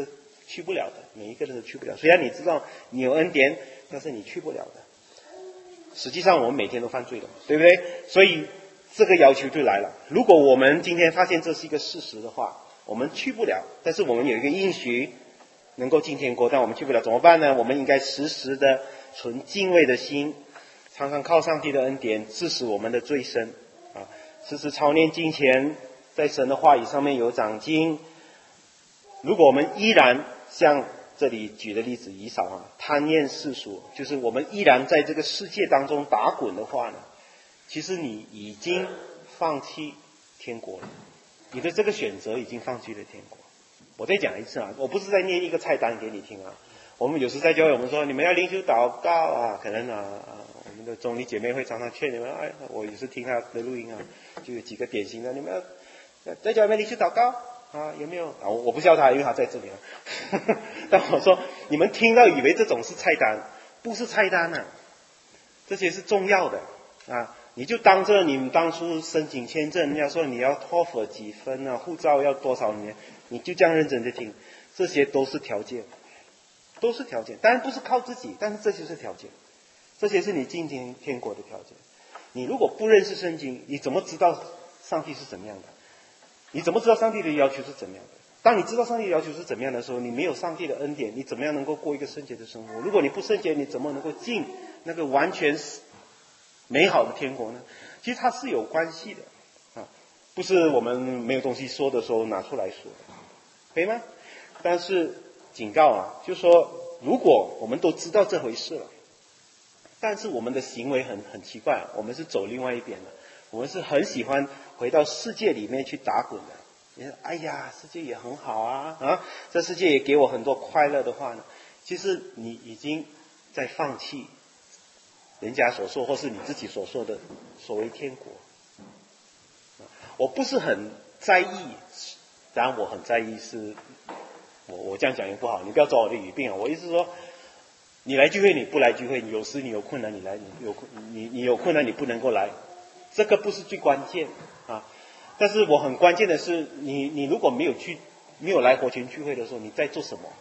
去不了的，每一个人都去不了。虽然你知道你有恩典，但是你去不了的。实际上我们每天都犯罪的，对不对？所以这个要求就来了。如果我们今天发现这是一个事实的话，我们去不了，但是我们有一个应许能够进天国，但我们去不了怎么办呢？我们应该时时的存敬畏的心，常常靠上帝的恩典致使我们的罪深啊，时时操练敬虔，在神的话语上面有长进。如果我们依然像这里举的例子以扫啊，贪恋世俗，就是我们依然在这个世界当中打滚的话呢，其实你已经放弃天国了，你的这个选择已经放弃了天国。我再讲一次啊，我不是在念一个菜单给你听啊。我们有时在教会我们说你们要灵修祷告啊，可能啊啊我们的中立姐妹会常常劝你们，哎，我也是听她的录音啊，就有几个典型的，你们要在教会灵修祷告啊，有没有啊？我我不笑他，因为他在这里啊。但我说你们听到以为这种是菜单，不是菜单啊，这些是重要的啊。你就当着你们当初申请签证，要说你要托福几分啊，护照要多少年，你就这样认真的听，这些都是条件，都是条件。当然不是靠自己，但是这些是条件，这些是你进天天国的条件。你如果不认识圣经，你怎么知道上帝是怎么样的？你怎么知道上帝的要求是怎么样的？当你知道上帝的要求是怎么样的时候，你没有上帝的恩典，你怎么样能够过一个圣洁的生活？如果你不圣洁，你怎么能够进那个完全美好的天国呢？其实它是有关系的啊，不是我们没有东西说的时候拿出来说的，可以吗？但是警告啊，就是说如果我们都知道这回事了，但是我们的行为很很奇怪，我们是走另外一边的，我们是很喜欢回到世界里面去打滚的。你说哎呀，世界也很好啊啊，这世界也给我很多快乐的话呢，其实你已经在放弃人家所说或是你自己所说的所谓天国。我不是很在意，当然我很在意是，我我这样讲也不好，你不要找我的语病啊。我意思是说，你来聚会你不来聚会，有时你有困难你来，你有你你有困难你不能够来，这个不是最关键啊。但是我很关键的是，你你如果没有去没有来活泉聚会的时候，你在做什么？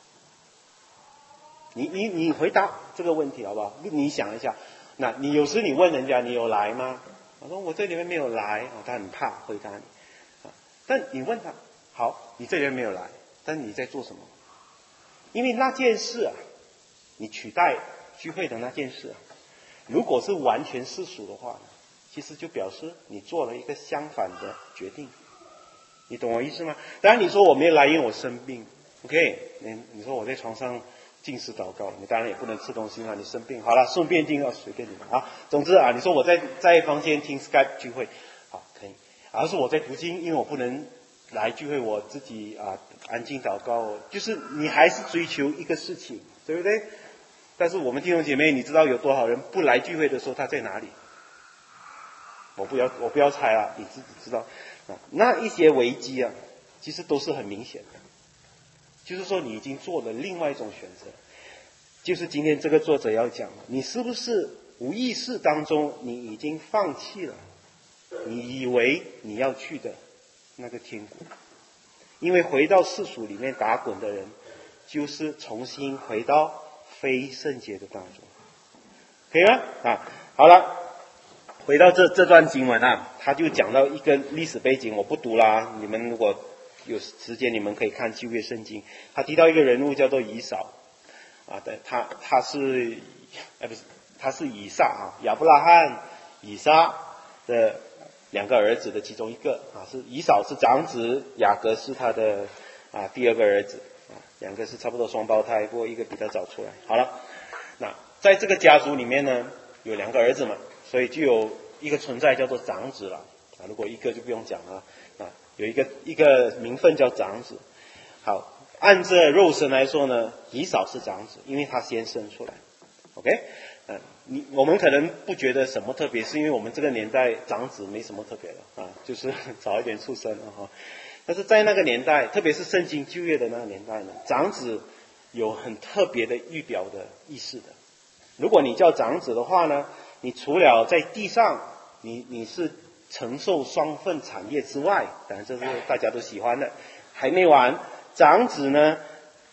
你你你回答这个问题好不好？你想一下，那你有时你问人家你有来吗？我说我这里面没有来啊，他很怕回答你啊。但你问他，好，你这里面没有来，但你在做什么？因为那件事啊，你取代聚会的那件事啊，如果是完全世俗的话，其实就表示你做了一个相反的决定。你懂我意思吗？当然你说我没有来，因为我生病 ，OK？ 你你说我在床上禁食祷告，你当然也不能吃东西嘛，你生病，好了，顺便听啊，随便你们啊。总之啊，你说我在在房间听 Skype 聚会，好可以。而是我在读经，因为我不能来聚会，我自己啊安静祷告，就是你还是追求一个事情，对不对？但是我们弟兄姐妹，你知道有多少人不来聚会的时候他在哪里？我不要我不要猜了，你自己知道啊。那一些危机啊，其实都是很明显的。就是说你已经做了另外一种选择，就是今天这个作者要讲的，你是不是无意识当中你已经放弃了你以为你要去的那个天国？因为回到世俗里面打滚的人，就是重新回到非圣洁的当中，可以吗？啊，好了，回到这这段经文啊，他就讲到一个历史背景，我不读啦，你们如果有时间你们可以看旧约圣经。他提到一个人物叫做以扫啊，对，他他是哎不是他是以撒啊，亚伯拉罕、以撒的两个儿子的其中一个啊，是以扫是长子，雅各是他的啊第二个儿子啊，两个是差不多双胞胎，不过一个比较早出来。好了，那在这个家族里面呢，有两个儿子嘛，所以就有一个存在叫做长子了啊，如果一个就不用讲了啊。有一个一个名分叫长子。好，按这肉身来说呢，以扫是长子，因为他先生出来。OK， 嗯、呃，你我们可能不觉得什么特别，是因为我们这个年代长子没什么特别的啊，就是早一点出生了哈。但是在那个年代，特别是圣经旧约的那个年代呢，长子有很特别的预表的意思的。如果你叫长子的话呢，你除了在地上，你你是承受双份产业之外，当然这是大家都喜欢的，还没完。长子呢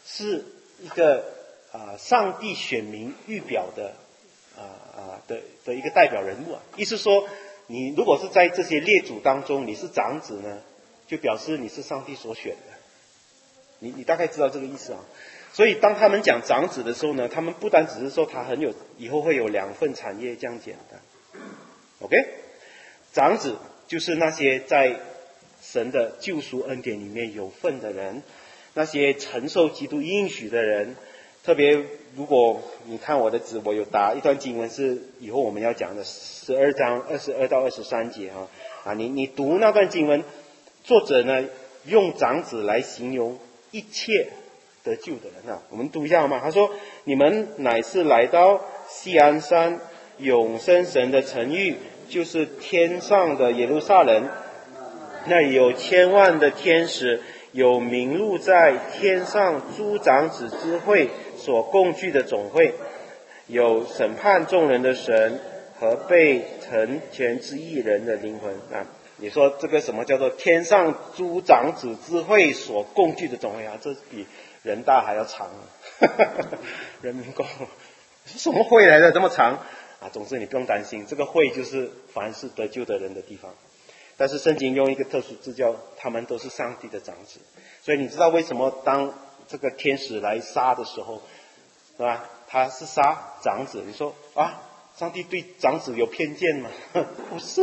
是一个啊、呃、上帝选民预表的啊啊、呃、的的一个代表人物啊。意思说，你如果是在这些列祖当中，你是长子呢，就表示你是上帝所选的。你你大概知道这个意思啊。所以当他们讲长子的时候呢，他们不单只是说他很有以后会有两份产业这样简单。OK， 长子就是那些在神的救赎恩典里面有份的人，那些承受基督应许的人。特别如果你看我的纸，我有答一段经文是以后我们要讲的十二章二十二到二十三节啊啊，你你读那段经文，作者呢用长子来形容一切得救的人啊，我们读一下好吗？他说：“你们乃是来到锡安山永生神的城邑，就是天上的耶路撒冷，那里有千万的天使。”有名录在天上诸长子之会所共聚的总会，有审判众人的神和被成全之义人的灵魂啊！你说这个什么叫做天上诸长子之会所共聚的总会啊？这比人大还要长啊！人民公什么会来的这么长啊？总之你不用担心，这个会就是凡是得救的人的地方。但是圣经用一个特殊字叫他们都是上帝的长子，所以你知道为什么当这个天使来杀的时候，是吧？他是杀长子，你说啊，上帝对长子有偏见吗？不是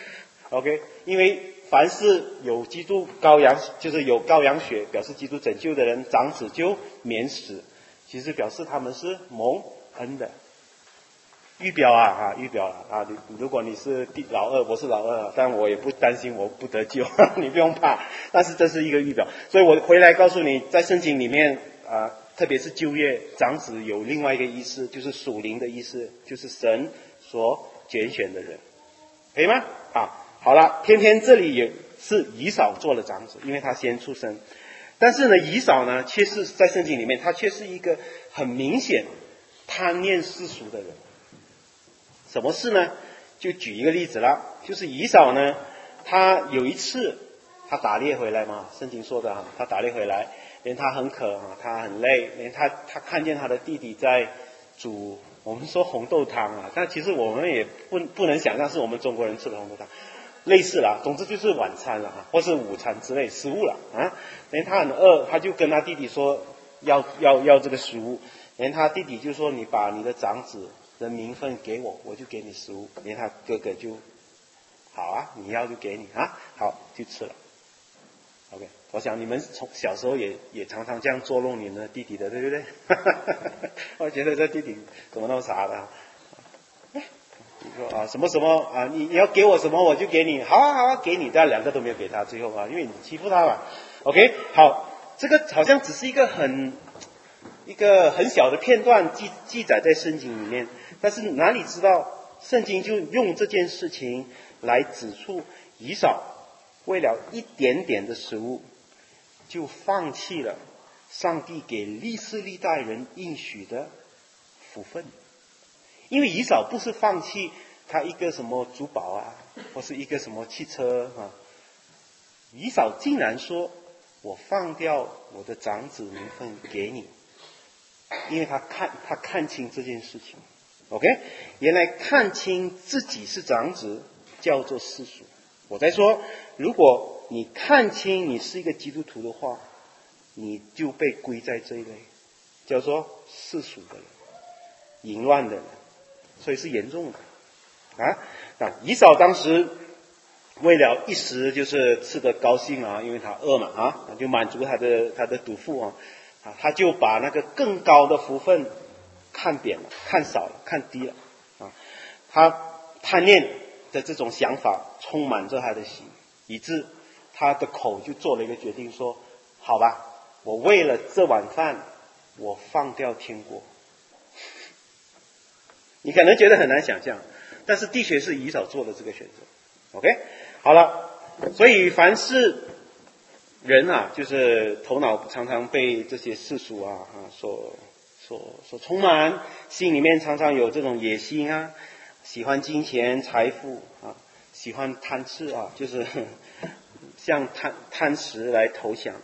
，OK， 因为凡是有基督羔羊，就是有羔羊血表示基督拯救的人，长子就免死，其实表示他们是蒙恩的。预表啊啊预表啊啊！如果你是第老二，我是老二，但我也不担心我不得救，你不用怕。但是这是一个预表，所以我回来告诉你，在圣经里面啊，特别是旧约，长子有另外一个意思，就是属灵的意思，就是神所拣选的人，可以吗？啊，好了，偏偏这里也是以扫做了长子，因为他先出生。但是呢，以扫呢，却是在圣经里面，他却是一个很明显贪恋世俗的人。什么事呢？就举一个例子了，就是以扫呢，他有一次他打猎回来嘛，圣经说的哈，他打猎回来，连他很渴啊，他很累，连他他看见他的弟弟在煮，我们说红豆汤啊，但其实我们也不不能想象是我们中国人吃的红豆汤，类似啦，总之就是晚餐了啊，或是午餐之类食物了啊，连他很饿，他就跟他弟弟说要要要这个食物，连他弟弟就说你把你的长子的名分给我，我就给你食物。连他哥哥就好啊，你要就给你啊，好就吃了。OK， 我想你们从小时候也也常常这样捉弄你们的弟弟的，对不对？我觉得这弟弟怎么那么傻的、啊？你说啊什么什么啊，你你要给我什么我就给你，好啊好啊给你，但两个都没有给他，最后啊，因为你欺负他嘛。OK， 好，这个好像只是一个很一个很小的片段记记载在圣经里面。但是哪里知道圣经就用这件事情来指出以扫为了一点点的食物就放弃了上帝给历世历代人应许的福分。因为以扫不是放弃他一个什么珠宝啊，或是一个什么汽车啊，以扫竟然说我放掉我的长子名分给你，因为他看他看清这件事情。OK， 原来看清自己是长子叫做世俗。我在说，如果你看清你是一个基督徒的话，你就被归在这一类，叫做世俗的人、淫乱的人，所以是严重的啊。那以扫当时为了一时就是吃得高兴啊，因为他饿嘛啊，就满足他的他的肚腹啊，啊，他就把那个更高的福分看扁了，看少了，看低了啊！他贪恋的这种想法充满着他的心，以致他的口就做了一个决定说：好吧，我为了这碗饭，我放掉天国。你可能觉得很难想象，但是的确是以扫做的这个选择。OK， 好了，所以凡是人啊，就是头脑常常被这些世俗啊啊所所所充满，心里面常常有这种野心啊，喜欢金钱财富啊，喜欢贪吃啊，就是向贪贪食来投降。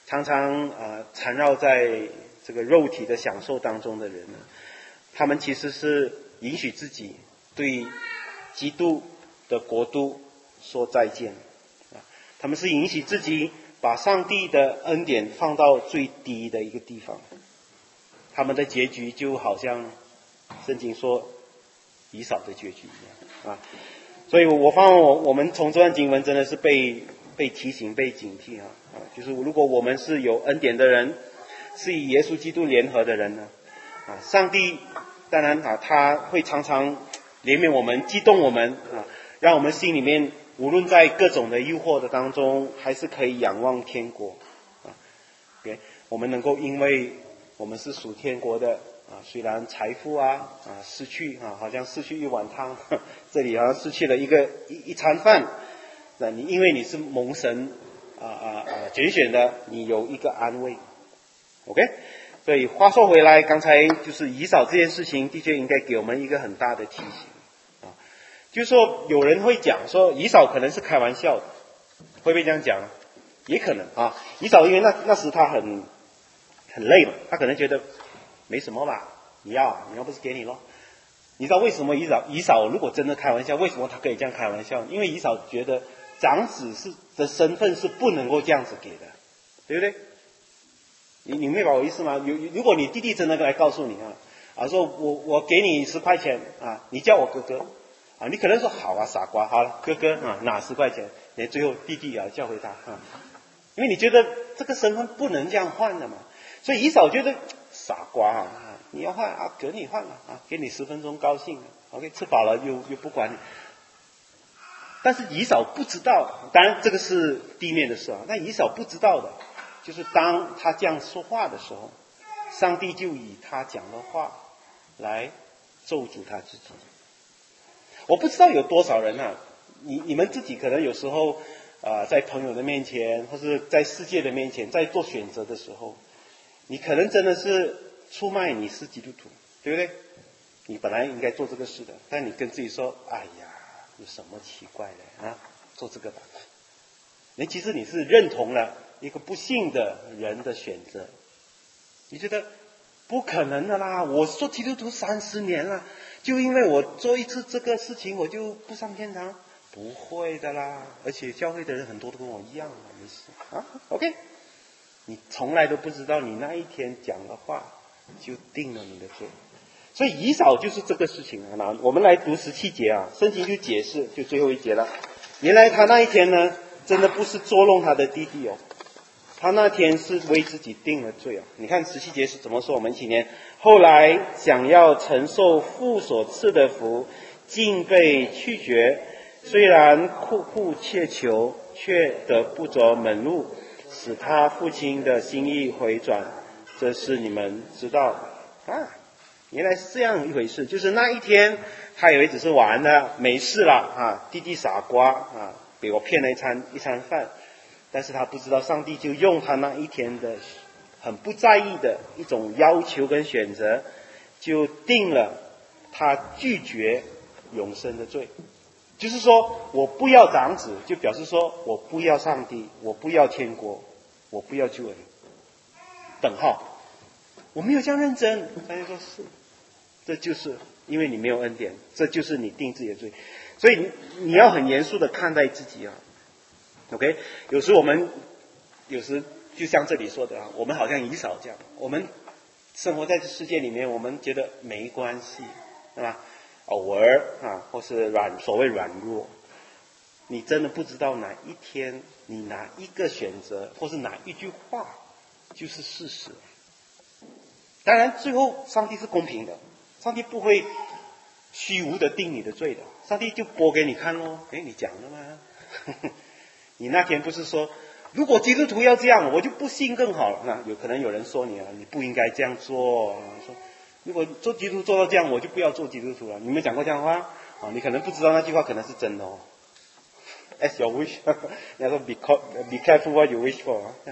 常常啊、呃、缠绕在这个肉体的享受当中的人呢，他们其实是允许自己对基督的国度说再见啊，他们是允许自己把上帝的恩典放到最低的一个地方，他们的结局就好像圣经说以扫的结局一样啊。所以我发现我我们从这段经文真的是被被提醒、被警惕啊啊！就是如果我们是有恩典的人，是与耶稣基督联合的人呢，啊，上帝当然啊，他会常常怜悯我们、激动我们啊，让我们心里面无论在各种的诱惑的当中，还是可以仰望天国啊。OK， 我们能够因为我们是属天国的。啊，虽然财富啊啊失去啊，好像失去一碗汤，这里好像失去了一个一一餐饭。那你因为你是蒙神啊啊啊拣选的，你有一个安慰。OK， 所以话说回来，刚才就是以扫这件事情，的确应该给我们一个很大的提醒啊。就是说，有人会讲说以扫可能是开玩笑的，会不会这样讲？也可能啊。以扫因为那那时他很很累嘛，他可能觉得。没什么吧，你要啊，你要不是给你咯。你知道为什么以扫以扫如果真的开玩笑，为什么他可以这样开玩笑？因为以扫觉得长子是的身份是不能够这样子给的，对不对？你你明白我意思吗？有如果你弟弟真的来告诉你啊，啊说我我给你十块钱啊，你叫我哥哥啊，你可能说好啊，傻瓜，好了，哥哥啊，拿十块钱，你最后弟弟啊叫回他啊，因为你觉得这个身份不能这样换的嘛，所以以扫觉得。傻瓜啊！你要换啊，给你换了啊，给你十分钟高兴了 ，OK， 吃饱了又又不管你。但是以扫不知道，当然这个是地面的事啊。但以扫不知道的，就是当他这样说话的时候，上帝就以他讲的话来咒诅他自己。我不知道有多少人啊，你你们自己可能有时候啊、呃，在朋友的面前，或是在世界的面前，在做选择的时候。你可能真的是出卖你是基督徒，对不对？你本来应该做这个事的，但你跟自己说：“哎呀，有什么奇怪的啊？做这个吧。”你其实你是认同了一个不幸的人的选择，你觉得不可能的啦！我做基督徒三十年了，就因为我做一次这个事情，我就不上天堂？不会的啦！而且教会的人很多都跟我一样啊，没事啊。OK。你从来都不知道，你那一天讲的话就定了你的罪，所以以扫就是这个事情啊。那我们来读十七节啊，圣经就解释，就最后一节了。原来他那一天呢，真的不是捉弄他的弟弟哦，他那天是为自己定了罪哦。你看十七节是怎么说？我们一起念：后来想要承受父所赐的福，竟被拒绝，虽然苦苦切求，却得不着门路。使他父亲的心意回转，这是你们知道的啊。原来是这样一回事，就是那一天他以为只是玩的，没事了啊，弟弟傻瓜啊，被我骗了一餐一餐饭，但是他不知道上帝就用他那一天的很不在意的一种要求跟选择，就定了他拒绝永生的罪。就是说我不要长子，就表示说我不要上帝，我不要天国，我不要救恩。等号，我没有这样认真。大家说是，这就是因为你没有恩典，这就是你定自己的罪。所以 你, 你要很严肃的看待自己啊。OK， 有时我们有时就像这里说的啊，我们好像以扫这样，我们生活在这世界里面，我们觉得没关系，对吧？偶尔啊，或是软所谓软弱，你真的不知道哪一天你哪一个选择，或是哪一句话就是事实。当然，最后上帝是公平的，上帝不会虚无的定你的罪的，上帝就播给你看咯。哎，你讲了吗？你那天不是说，如果基督徒要这样，我就不信更好了。那有可能有人说你啊，你不应该这样做。说如果做基督徒做到这样，我就不要做基督徒了。你们讲过这样的话啊？你可能不知道那句话可能是真的哦。As your wish， 你要说 be be careful what you wish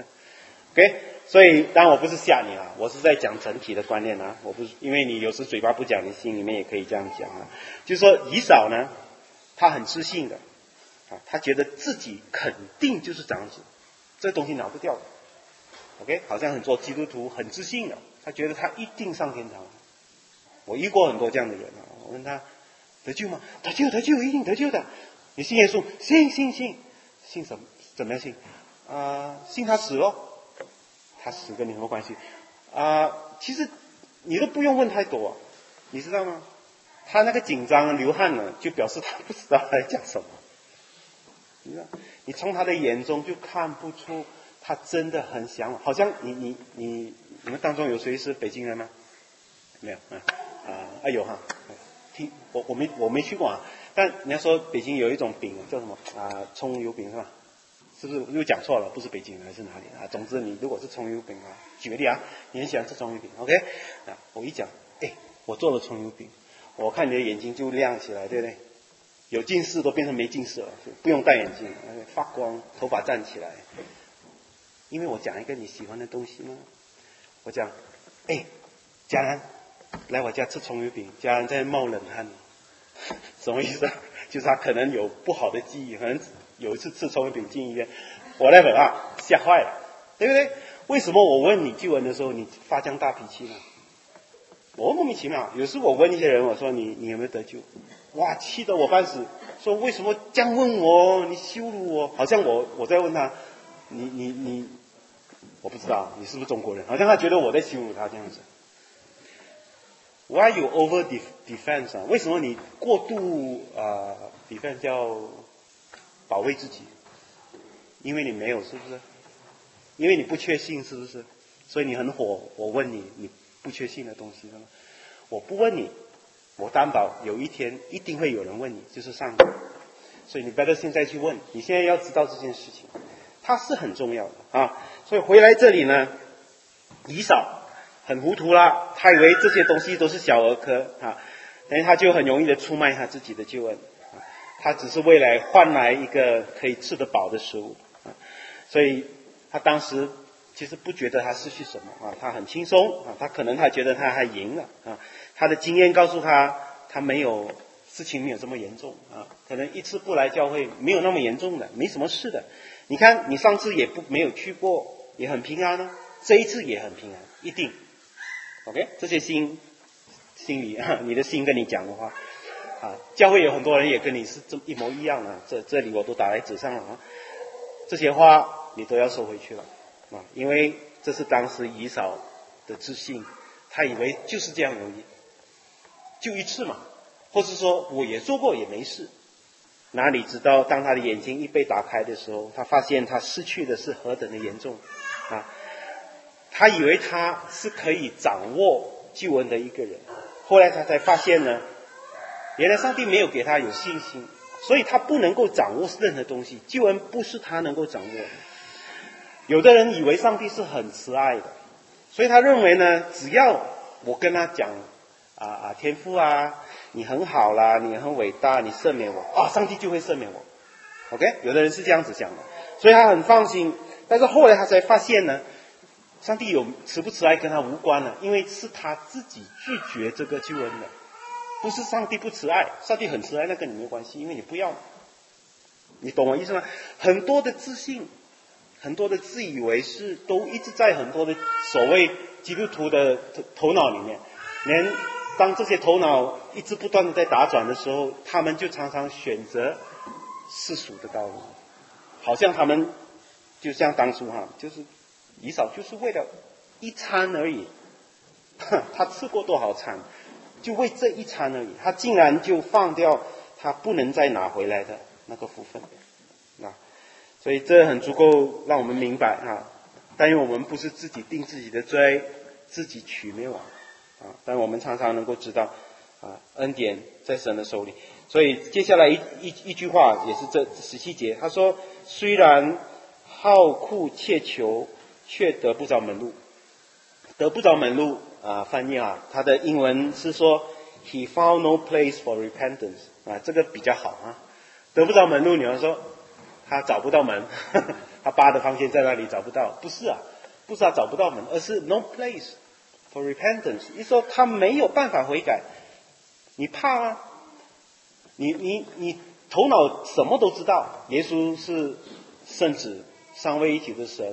for。OK， 所以当然我不是吓你啊，我是在讲整体的观念啊。我不是因为你有时嘴巴不讲，你心里面也可以这样讲啊。就是说以扫呢，他很自信的啊，他觉得自己肯定就是长子，这东西拿不掉的。 OK， 好像很多基督徒很自信的，他觉得他一定上天堂。我遇过很多这样的人啊，我问他得救吗？得救，得救，一定得救的。你信耶稣？信信信，信什么？怎么样信？啊、呃，信他死咯。他死跟你什么关系？啊、呃，其实你都不用问太多、啊，你知道吗？他那个紧张流汗呢，就表示他不知道他在讲什么。你知道，你从他的眼中就看不出他真的很向往。好像你你你你们当中有谁是北京人吗？没有啊啊啊有哈，听我我没我没去过啊。但人家说北京有一种饼叫什么啊？葱油饼是吧？是不是又讲错了？不是北京还是哪里啊？总之你如果是葱油饼啊，举个例啊，你很喜欢吃葱油饼 ，OK？ 啊，我一讲，哎，我做了葱油饼，我看你的眼睛就亮起来，对不对？有近视都变成没近视了，不用戴眼镜，发光，头发站起来。因为我讲一个你喜欢的东西吗？我讲，哎，家人来我家吃葱油饼，家人在冒冷汗。什么意思啊？就是他可能有不好的记忆，可能有一次吃葱油饼进医院 ，whatever 啊，吓坏了，对不对？为什么我问你救人的时候你发这样大脾气呢？我莫名其妙，有时我问一些人，我说你你有没有得救？哇，气得我半死，说为什么这样问我？你羞辱我，好像我我在问他，你你你，我不知道你是不是中国人，好像他觉得我在羞辱他这样子。Why you over defense 啊？为什么你过度啊、呃、defense 叫保卫自己？因为你没有，是不是？因为你不确信，是不是？所以你很火。我问你，你不确信的东西是吗？我不问你，我担保有一天一定会有人问你，就是上帝。所以你不要现在去问，你现在要知道这件事情，它是很重要的啊。所以回来这里呢，以扫很糊涂啦，他以为这些东西都是小儿科啊，但是他就很容易的出卖他自己的救恩，啊、他只是为了换来一个可以吃得饱的食物啊，所以他当时其实不觉得他失去什么啊，他很轻松啊，他可能他觉得他还赢了啊，他的经验告诉他，他没有事情没有这么严重啊，可能一次不来教会没有那么严重的，没什么事的。你看你上次也不没有去过，也很平安呢、啊，这一次也很平安，一定。OK， 这些心心里啊，你的心跟你讲的话啊，教会有很多人也跟你是这一模一样的，这这里我都打在纸上了啊，这些话你都要收回去了啊，因为这是当时以扫的自信，他以为就是这样容易，就一次嘛，或是说我也做过也没事，哪里知道当他的眼睛一被打开的时候，他发现他失去的是何等的严重啊！他以为他是可以掌握救恩的一个人，后来他才发现呢，原来上帝没有给他有信心，所以他不能够掌握任何东西，救恩不是他能够掌握的。有的人以为上帝是很慈爱的，所以他认为呢，只要我跟他讲啊啊天父啊，你很好啦，你很伟大，你赦免我啊，上帝就会赦免我。OK， 有的人是这样子想的，所以他很放心。但是后来他才发现呢，上帝有慈不慈爱跟他无关了，因为是他自己拒绝这个救恩的，不是上帝不慈爱，上帝很慈爱，那跟你没有关系，因为你不要，你懂我意思吗？很多的自信，很多的自以为是，都一直在很多的所谓基督徒的头头脑里面，连当这些头脑一直不断的在打转的时候，他们就常常选择世俗的道路，好像他们就像当初哈，就是以扫就是为了一餐而已，他吃过多少餐，就为这一餐而已，他竟然就放掉他不能再拿回来的那个福分，啊，所以这很足够让我们明白啊，但愿我们不是自己定自己的罪，自己取灭亡啊，但我们常常能够知道啊，恩典在神的手里。所以接下来一一一句话也是这十七节，他说虽然好酷切求，却得不着门路。得不着门路啊，翻译啊，他的英文是说 He found no place for repentance 啊，这个比较好啊。得不着门路，你要说他找不到门，呵呵他扒的房间在那里找不到，不是啊，不是他找不到门，而是 no place for repentance， 意思说他没有办法悔改。你怕吗？你你你头脑什么都知道，耶稣是圣子，三位一体的神，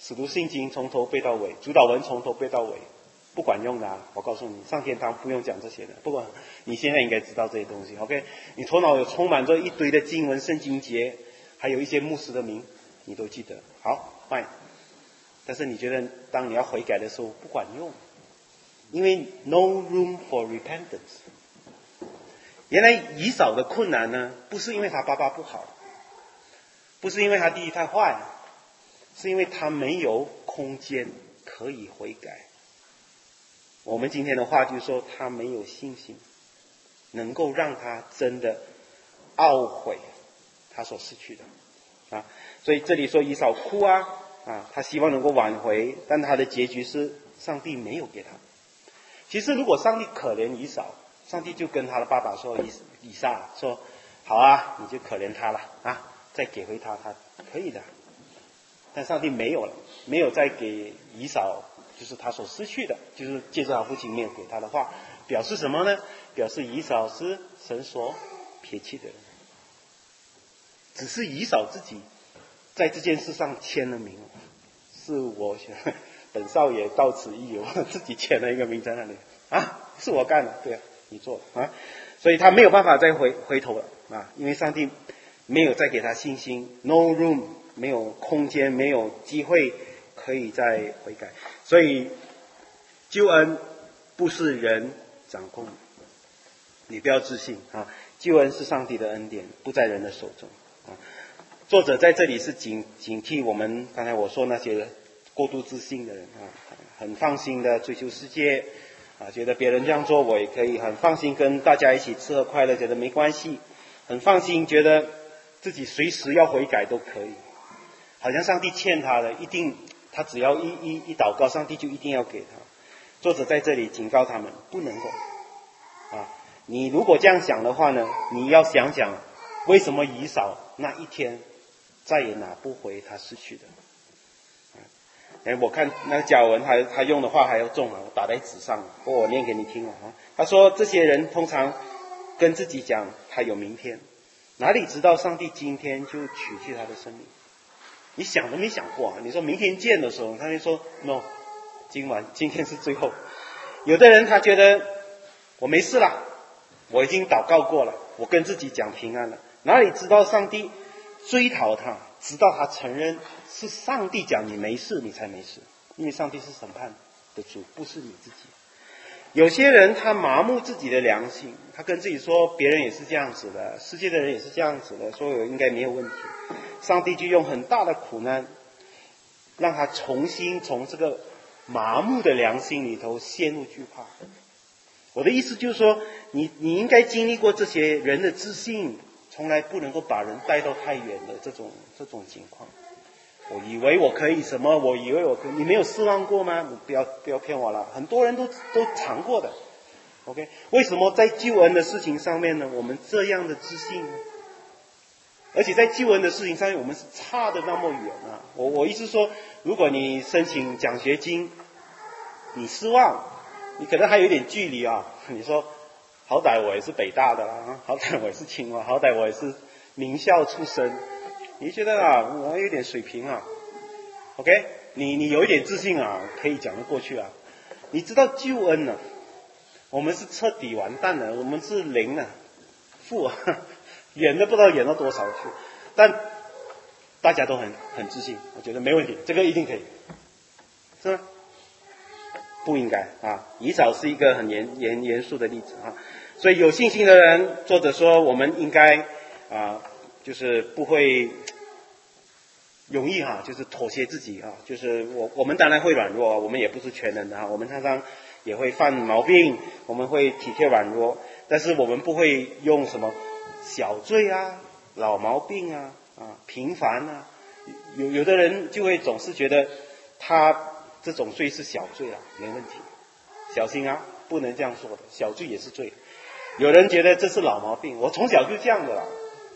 使徒信经从头背到尾，主导文从头背到尾，不管用的啊！我告诉你，上天堂不用讲这些的。不过你现在应该知道这些东西 ，OK？ 你头脑有充满着一堆的经文、圣经节，还有一些牧师的名，你都记得。好 ，fine。但是你觉得，当你要悔改的时候不管用，因为 no room for repentance。原来以扫的困难呢，不是因为他爸爸不好，不是因为他弟弟太坏，是因为他没有空间可以悔改。我们今天的话就是说，他没有信心，能够让他真的懊悔他所失去的啊。所以这里说以扫哭啊啊，他希望能够挽回，但他的结局是上帝没有给他。其实如果上帝可怜以扫，上帝就跟他的爸爸说，以以撒说，好啊，你就可怜他了啊，再给回他，他可以的。但上帝没有了，没有再给以扫，就是他所失去的，就是借着他父亲没有给他的话，表示什么呢？表示以扫是神所撇弃的人。只是以扫自己在这件事上签了名，是我本少爷到此一游，自己签了一个名在那里啊，是我干的，对啊，你做的啊，所以他没有办法再回回头了啊，因为上帝没有再给他信心 ，no room， 没有空间，没有机会可以再悔改，所以救恩不是人掌控的，你不要自信啊，救恩是上帝的恩典，不在人的手中啊。作者在这里是警警惕我们，刚才我说那些过度自信的人啊，很放心的追求世界啊，觉得别人这样做我也可以，很放心跟大家一起吃喝快乐，觉得没关系，很放心觉得自己随时要悔改都可以，好像上帝欠他的，一定他只要一一一祷告，上帝就一定要给他。作者在这里警告他们不能够啊，你如果这样想的话呢，你要想想为什么以扫那一天再也拿不回他失去的。哎，我看那个甲文他他用的话还要重啊，我打在纸上，不过我念给你听了啊。他说这些人通常跟自己讲他有明天，哪里知道上帝今天就取去他的生命？你想都没想过啊！你说明天见的时候，他就说 no， 今晚今天是最后。有的人他觉得我没事了，我已经祷告过了，我跟自己讲平安了，哪里知道上帝追讨他，直到他承认是上帝讲你没事，你才没事，因为上帝是审判的主，不是你自己。有些人他麻木自己的良心，他跟自己说别人也是这样子的，世界的人也是这样子的，所以我应该没有问题。上帝就用很大的苦难让他重新从这个麻木的良心里头陷入惧怕。我的意思就是说，你你应该经历过这些人的自信从来不能够把人带到太远的这种这种情况。我以为我可以什么，我以为我可以，你没有失望过吗？不要不要骗我了，很多人都都尝过的。OK， 为什么在救恩的事情上面呢，我们这样的自信呢？而且在救恩的事情上面，我们是差的那么远啊！我我意思说，如果你申请奖学金，你失望，你可能还有一点距离啊。你说，好歹我也是北大的啦，好歹我也是清华，好歹我也是名校出身，你觉得啊，我有点水平啊 ，OK， 你你有一点自信啊，可以讲得过去啊。你知道救恩呢、啊，我们是彻底完蛋了，我们是零啊，负啊。演都不知道演到多少去，但大家都很很自信，我觉得没问题，这个一定可以，是吗？不应该啊！以扫是一个很严严严肃的例子啊，所以有信心的人，作者说我们应该啊，就是不会容易哈、啊，就是妥协自己啊，就是我我们当然会软弱，我们也不是全能的啊，我们常常也会犯毛病，我们会体贴软弱，但是我们不会用什么小罪啊、老毛病啊、啊平凡啊，有有的人就会总是觉得他这种罪是小罪啊，没问题，小心啊，不能这样说的，小罪也是罪。有人觉得这是老毛病，我从小就这样的啦。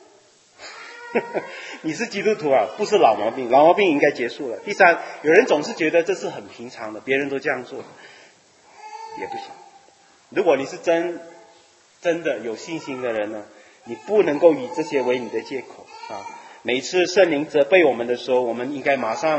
你是基督徒啊，不是老毛病，老毛病应该结束了。第三，有人总是觉得这是很平常的，别人都这样做，也不行。如果你是真真的有信心的人呢？你不能够以这些为你的借口啊！每次圣灵责备我们的时候，我们应该马上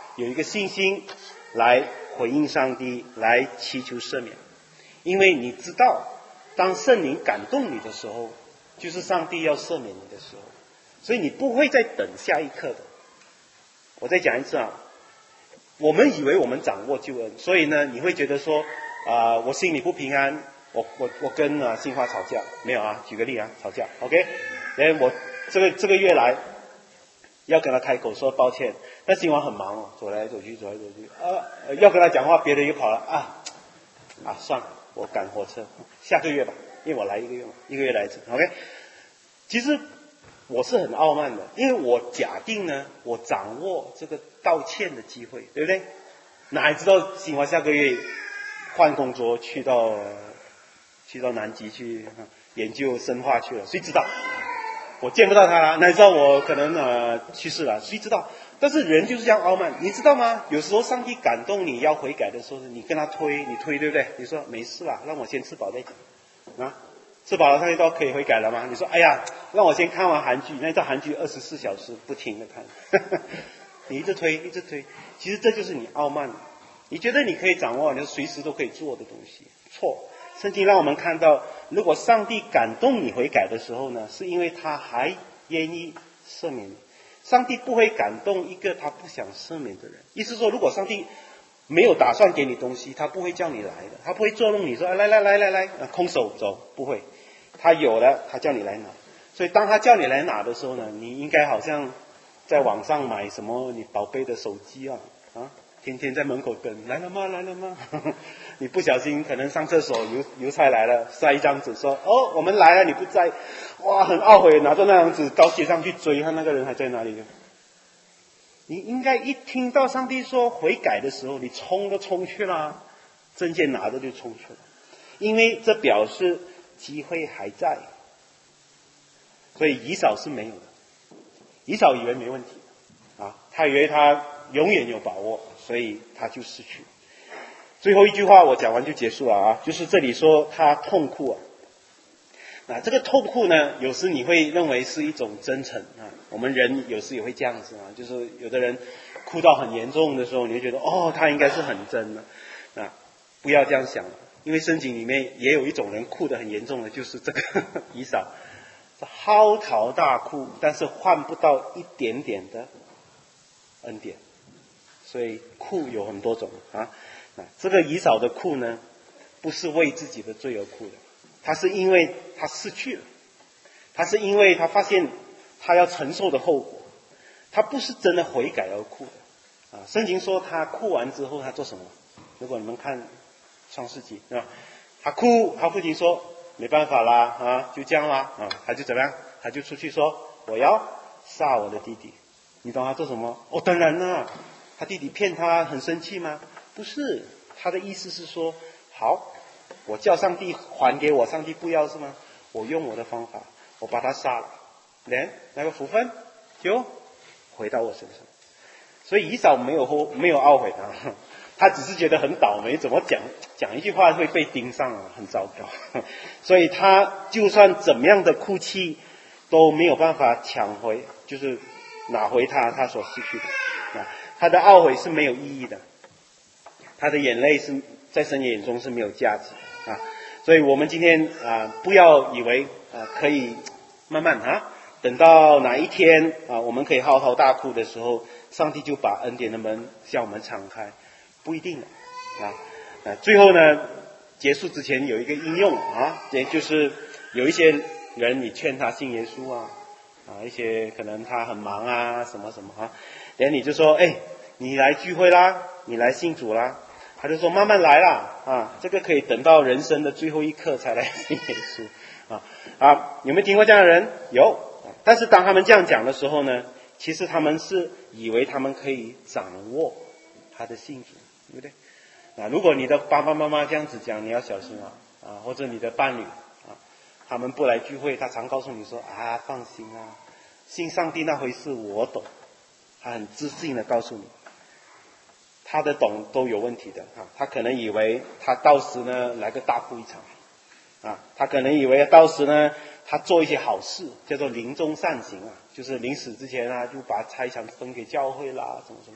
有一个信心来回应上帝，来祈求赦免。因为你知道，当圣灵感动你的时候，就是上帝要赦免你的时候，所以你不会再等下一刻的。我再讲一次啊，我们以为我们掌握救恩，所以呢，你会觉得说，啊、呃，我心里不平安，我我我跟啊杏花吵架，没有啊？举个例啊，吵架 ，OK？ 哎，我这个这个月来要跟他开口说抱歉，但杏花很忙哦，走来走去，走来走去，啊，要跟他讲话，别人又跑了啊啊，算了，我赶火车，下个月吧，因为我来一个月嘛，一个月来一次 ，OK？ 其实我是很傲慢的，因为我假定呢，我掌握这个道歉的机会，对不对？哪知道杏花下个月换工作去到去到南极去研究生化去了，谁知道？我见不到他了，哪知道我可能呃去世了，谁知道？但是人就是这样傲慢，你知道吗？有时候上帝感动你要悔改的时候，你跟他推，你推对不对？你说没事啦，让我先吃饱再讲啊。吃饱了上帝都可以悔改了吗？你说哎呀，让我先看完韩剧，那套韩剧二十四小时不停的看，你一直推一直推，其实这就是你傲慢，你觉得你可以掌握，你随时都可以做的东西，错。圣经让我们看到，如果上帝感动你悔改的时候呢，是因为他还愿意赦免你。上帝不会感动一个他不想赦免的人。意思说，如果上帝没有打算给你东西，他不会叫你来的，他不会捉弄你说、啊、来来来来来、啊，空手走，不会。他有了，他叫你来拿。所以当他叫你来拿的时候呢，你应该好像在网上买什么你宝贝的手机啊啊。天天在门口等，来了吗？来了吗？你不小心可能上厕所，邮邮差来了，塞一张纸说：“哦，我们来了，你不在。”哇，很懊悔，拿着那张纸到街上去追，看那个人还在哪里。你应该一听到上帝说悔改的时候，你冲都冲去了，证件拿着就冲去了，因为这表示机会还在。所以以扫是没有的，以扫以为没问题啊，他以为他永远有把握，所以他就失去。最后一句话我讲完就结束了啊，就是这里说他痛哭啊。那这个痛哭呢，有时你会认为是一种真诚啊，我们人有时也会这样子啊，就是有的人哭到很严重的时候，你会觉得哦，他应该是很真的啊，不要这样想，因为圣经里面也有一种人哭得很严重的，就是这个以扫，嚎啕大哭，但是换不到一点点的恩典。所以哭有很多种啊，啊，这个以扫的哭呢，不是为自己的罪而哭的，他是因为他失去了，他是因为他发现他要承受的后果，他不是真的悔改而哭的啊。圣经说他哭完之后他做什么？如果你们看创世纪啊，他哭，他父亲说没办法啦啊，就这样啦啊，他就怎么样？他就出去说我要杀我的弟弟。你懂他做什么？哦，当然啦。他弟弟骗他，很生气吗？不是，他的意思是说，好，我叫上帝还给我，上帝不要是吗？我用我的方法，我把他杀了，连那个福分就回到我身上。所以以扫没有后没有懊悔啊，他只是觉得很倒霉，怎么讲讲一句话会被盯上啊，很糟糕。所以他就算怎么样的哭泣，都没有办法抢回，就是拿回他他所失去的啊。他的懊悔是没有意义的，他的眼泪是在神眼中是没有价值啊。所以我们今天啊，不要以为啊可以慢慢啊，等到哪一天啊，我们可以嚎啕大哭的时候，上帝就把恩典的门向我们敞开，不一定的啊。啊，最后呢，结束之前有一个应用啊，也就是有一些人你劝他信耶稣啊，啊，一些可能他很忙啊，什么什么啊。然后你就说，哎，你来聚会啦，你来信主啦，他就说慢慢来啦，啊，这个可以等到人生的最后一刻才来信耶稣，啊啊，有没有听过这样的人？有，但是当他们这样讲的时候呢，其实他们是以为他们可以掌握他的信主，对不对？啊，如果你的爸爸妈妈这样子讲，你要小心啊，啊，或者你的伴侣啊，他们不来聚会，他常告诉你说啊，放心啊，信上帝那回事我懂。他很自信的告诉你，他的懂都有问题的啊！他可能以为他到时呢来个大哭一场啊，他可能以为到时呢他做一些好事，叫做临终善行啊，就是临死之前啊就把财产分给教会啦，什么什么。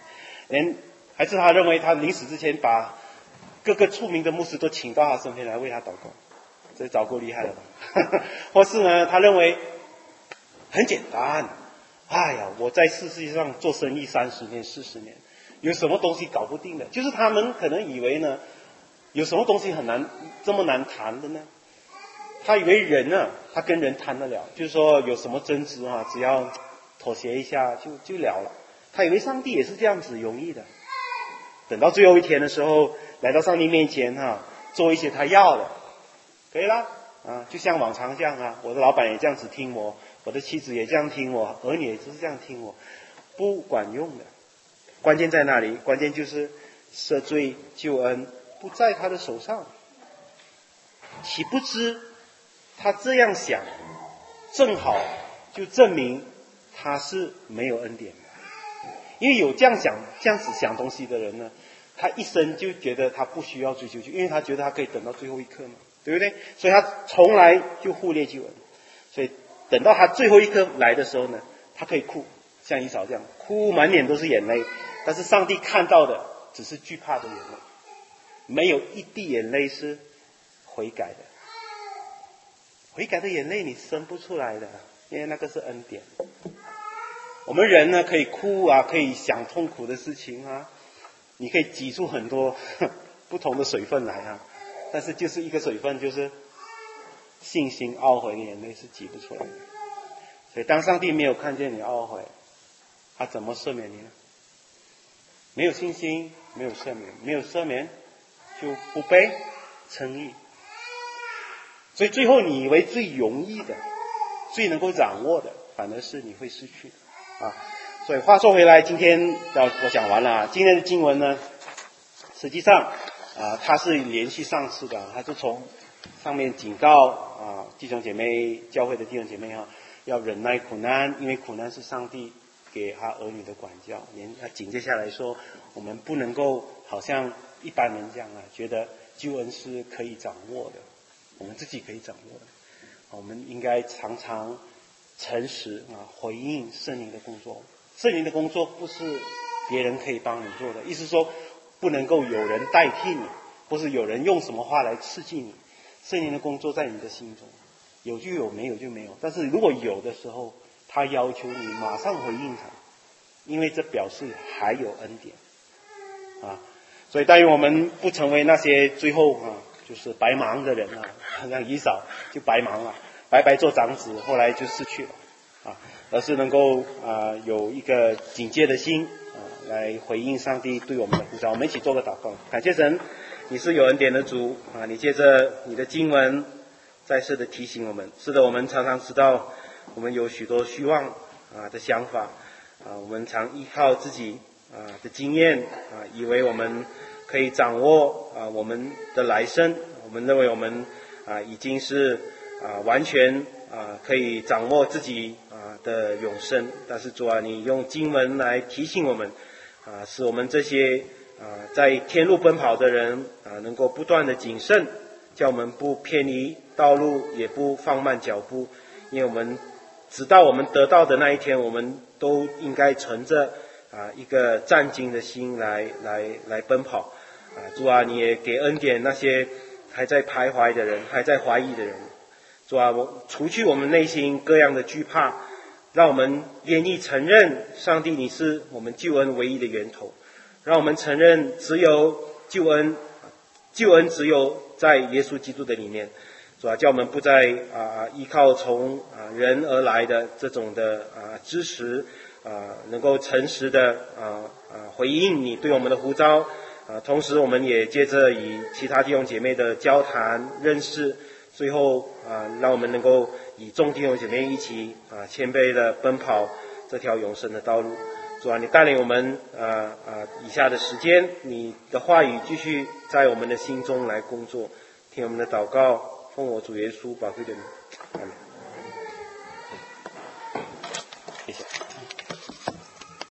连还是他认为他临死之前把各个出名的牧师都请到他身边来为他祷告，这早够厉害了吧？或是呢，他认为很简单，哎呀，我在世界上做生意三十年、四十年，有什么东西搞不定的？就是他们可能以为呢，有什么东西很难这么难谈的呢？他以为人啊，他跟人谈得了，就是说有什么争执啊，只要妥协一下就就了了。他以为上帝也是这样子容易的。等到最后一天的时候，来到上帝面前哈、啊，做一些他要的，可以啦啊，就像往常这样啊，我的老板也这样子听我，我的妻子也这样听我，儿女也是这样听我，不管用的。关键在哪里？关键就是赦罪救恩不在他的手上。岂不知他这样想，正好就证明他是没有恩典的。因为有这样想、这样子想东西的人呢，他一生就觉得他不需要追求救，因为他觉得他可以等到最后一刻嘛，对不对？所以他从来就忽略救恩。所以等到他最后一刻来的时候呢，他可以哭，像以扫这样哭满脸都是眼泪，但是上帝看到的只是惧怕的眼泪，没有一滴眼泪是悔改的。悔改的眼泪你生不出来的，因为那个是恩典。我们人呢可以哭啊，可以想痛苦的事情啊，你可以挤出很多不同的水分来啊，但是就是一个水分，就是信心懊悔的眼泪是挤不出来的。所以当上帝没有看见你懊悔，他怎么赦免你呢？没有信心，没有赦免，没有赦免就不被称义。所以最后你以为最容易的、最能够掌握的，反而是你会失去的。啊，所以话说回来，今天要我讲完了。今天的经文呢，实际上啊，它是连续上次的，它是从上面警告啊弟兄姐妹、教会的弟兄姐妹啊，要忍耐苦难，因为苦难是上帝给他儿女的管教。连他紧接下来说，我们不能够好像一般人这样啊，觉得救恩是可以掌握的，我们自己可以掌握的。我们应该常常诚实啊，回应圣灵的工作。圣灵的工作不是别人可以帮你做的，意思说不能够有人代替你，或是有人用什么话来刺激你。圣灵的工作在你的心中，有就有，没有就没有。但是如果有的时候，他要求你马上回应他，因为这表示还有恩典啊。所以但愿我们不成为那些最后啊就是白忙的人啊，好像以扫就白忙了，白白做长子，后来就失去了啊，而是能够啊有一个警戒的心啊，来回应上帝对我们的呼召。我们一起做个祷告。感谢神，你是有恩典的主啊！你借着你的经文再次的提醒我们，是的，我们常常知道我们有许多虚妄啊的想法啊，我们常依靠自己啊的经验啊，以为我们可以掌握啊我们的来生，我们认为我们啊已经是啊完全啊可以掌握自己啊的永生。但是主啊，你用经文来提醒我们啊，使我们这些啊在天路奔跑的人啊能够不断的谨慎，叫我们不偏离道路，也不放慢脚步。因为我们直到我们得到的那一天，我们都应该存着啊一个战兢的心来来来奔跑啊。主啊，你也给恩典那些还在徘徊的人，还在怀疑的人。主啊，我除去我们内心各样的惧怕，让我们愿意承认上帝你是我们救恩唯一的源头，让我们承认只有救恩，救恩只有在耶稣基督的里面。主啊，叫我们不再啊依靠从啊人而来的这种的啊知识啊，能够诚实的啊啊回应你对我们的呼召啊。同时，我们也接着与其他弟兄姐妹的交谈认识，最后啊，让我们能够以众弟兄姐妹一起啊谦卑的奔跑这条永生的道路。主啊，你带领我们啊啊以下的时间，你的话语继续在我们的心中来工作，听我们的祷告。奉我主耶稣宝贵的名，阿们。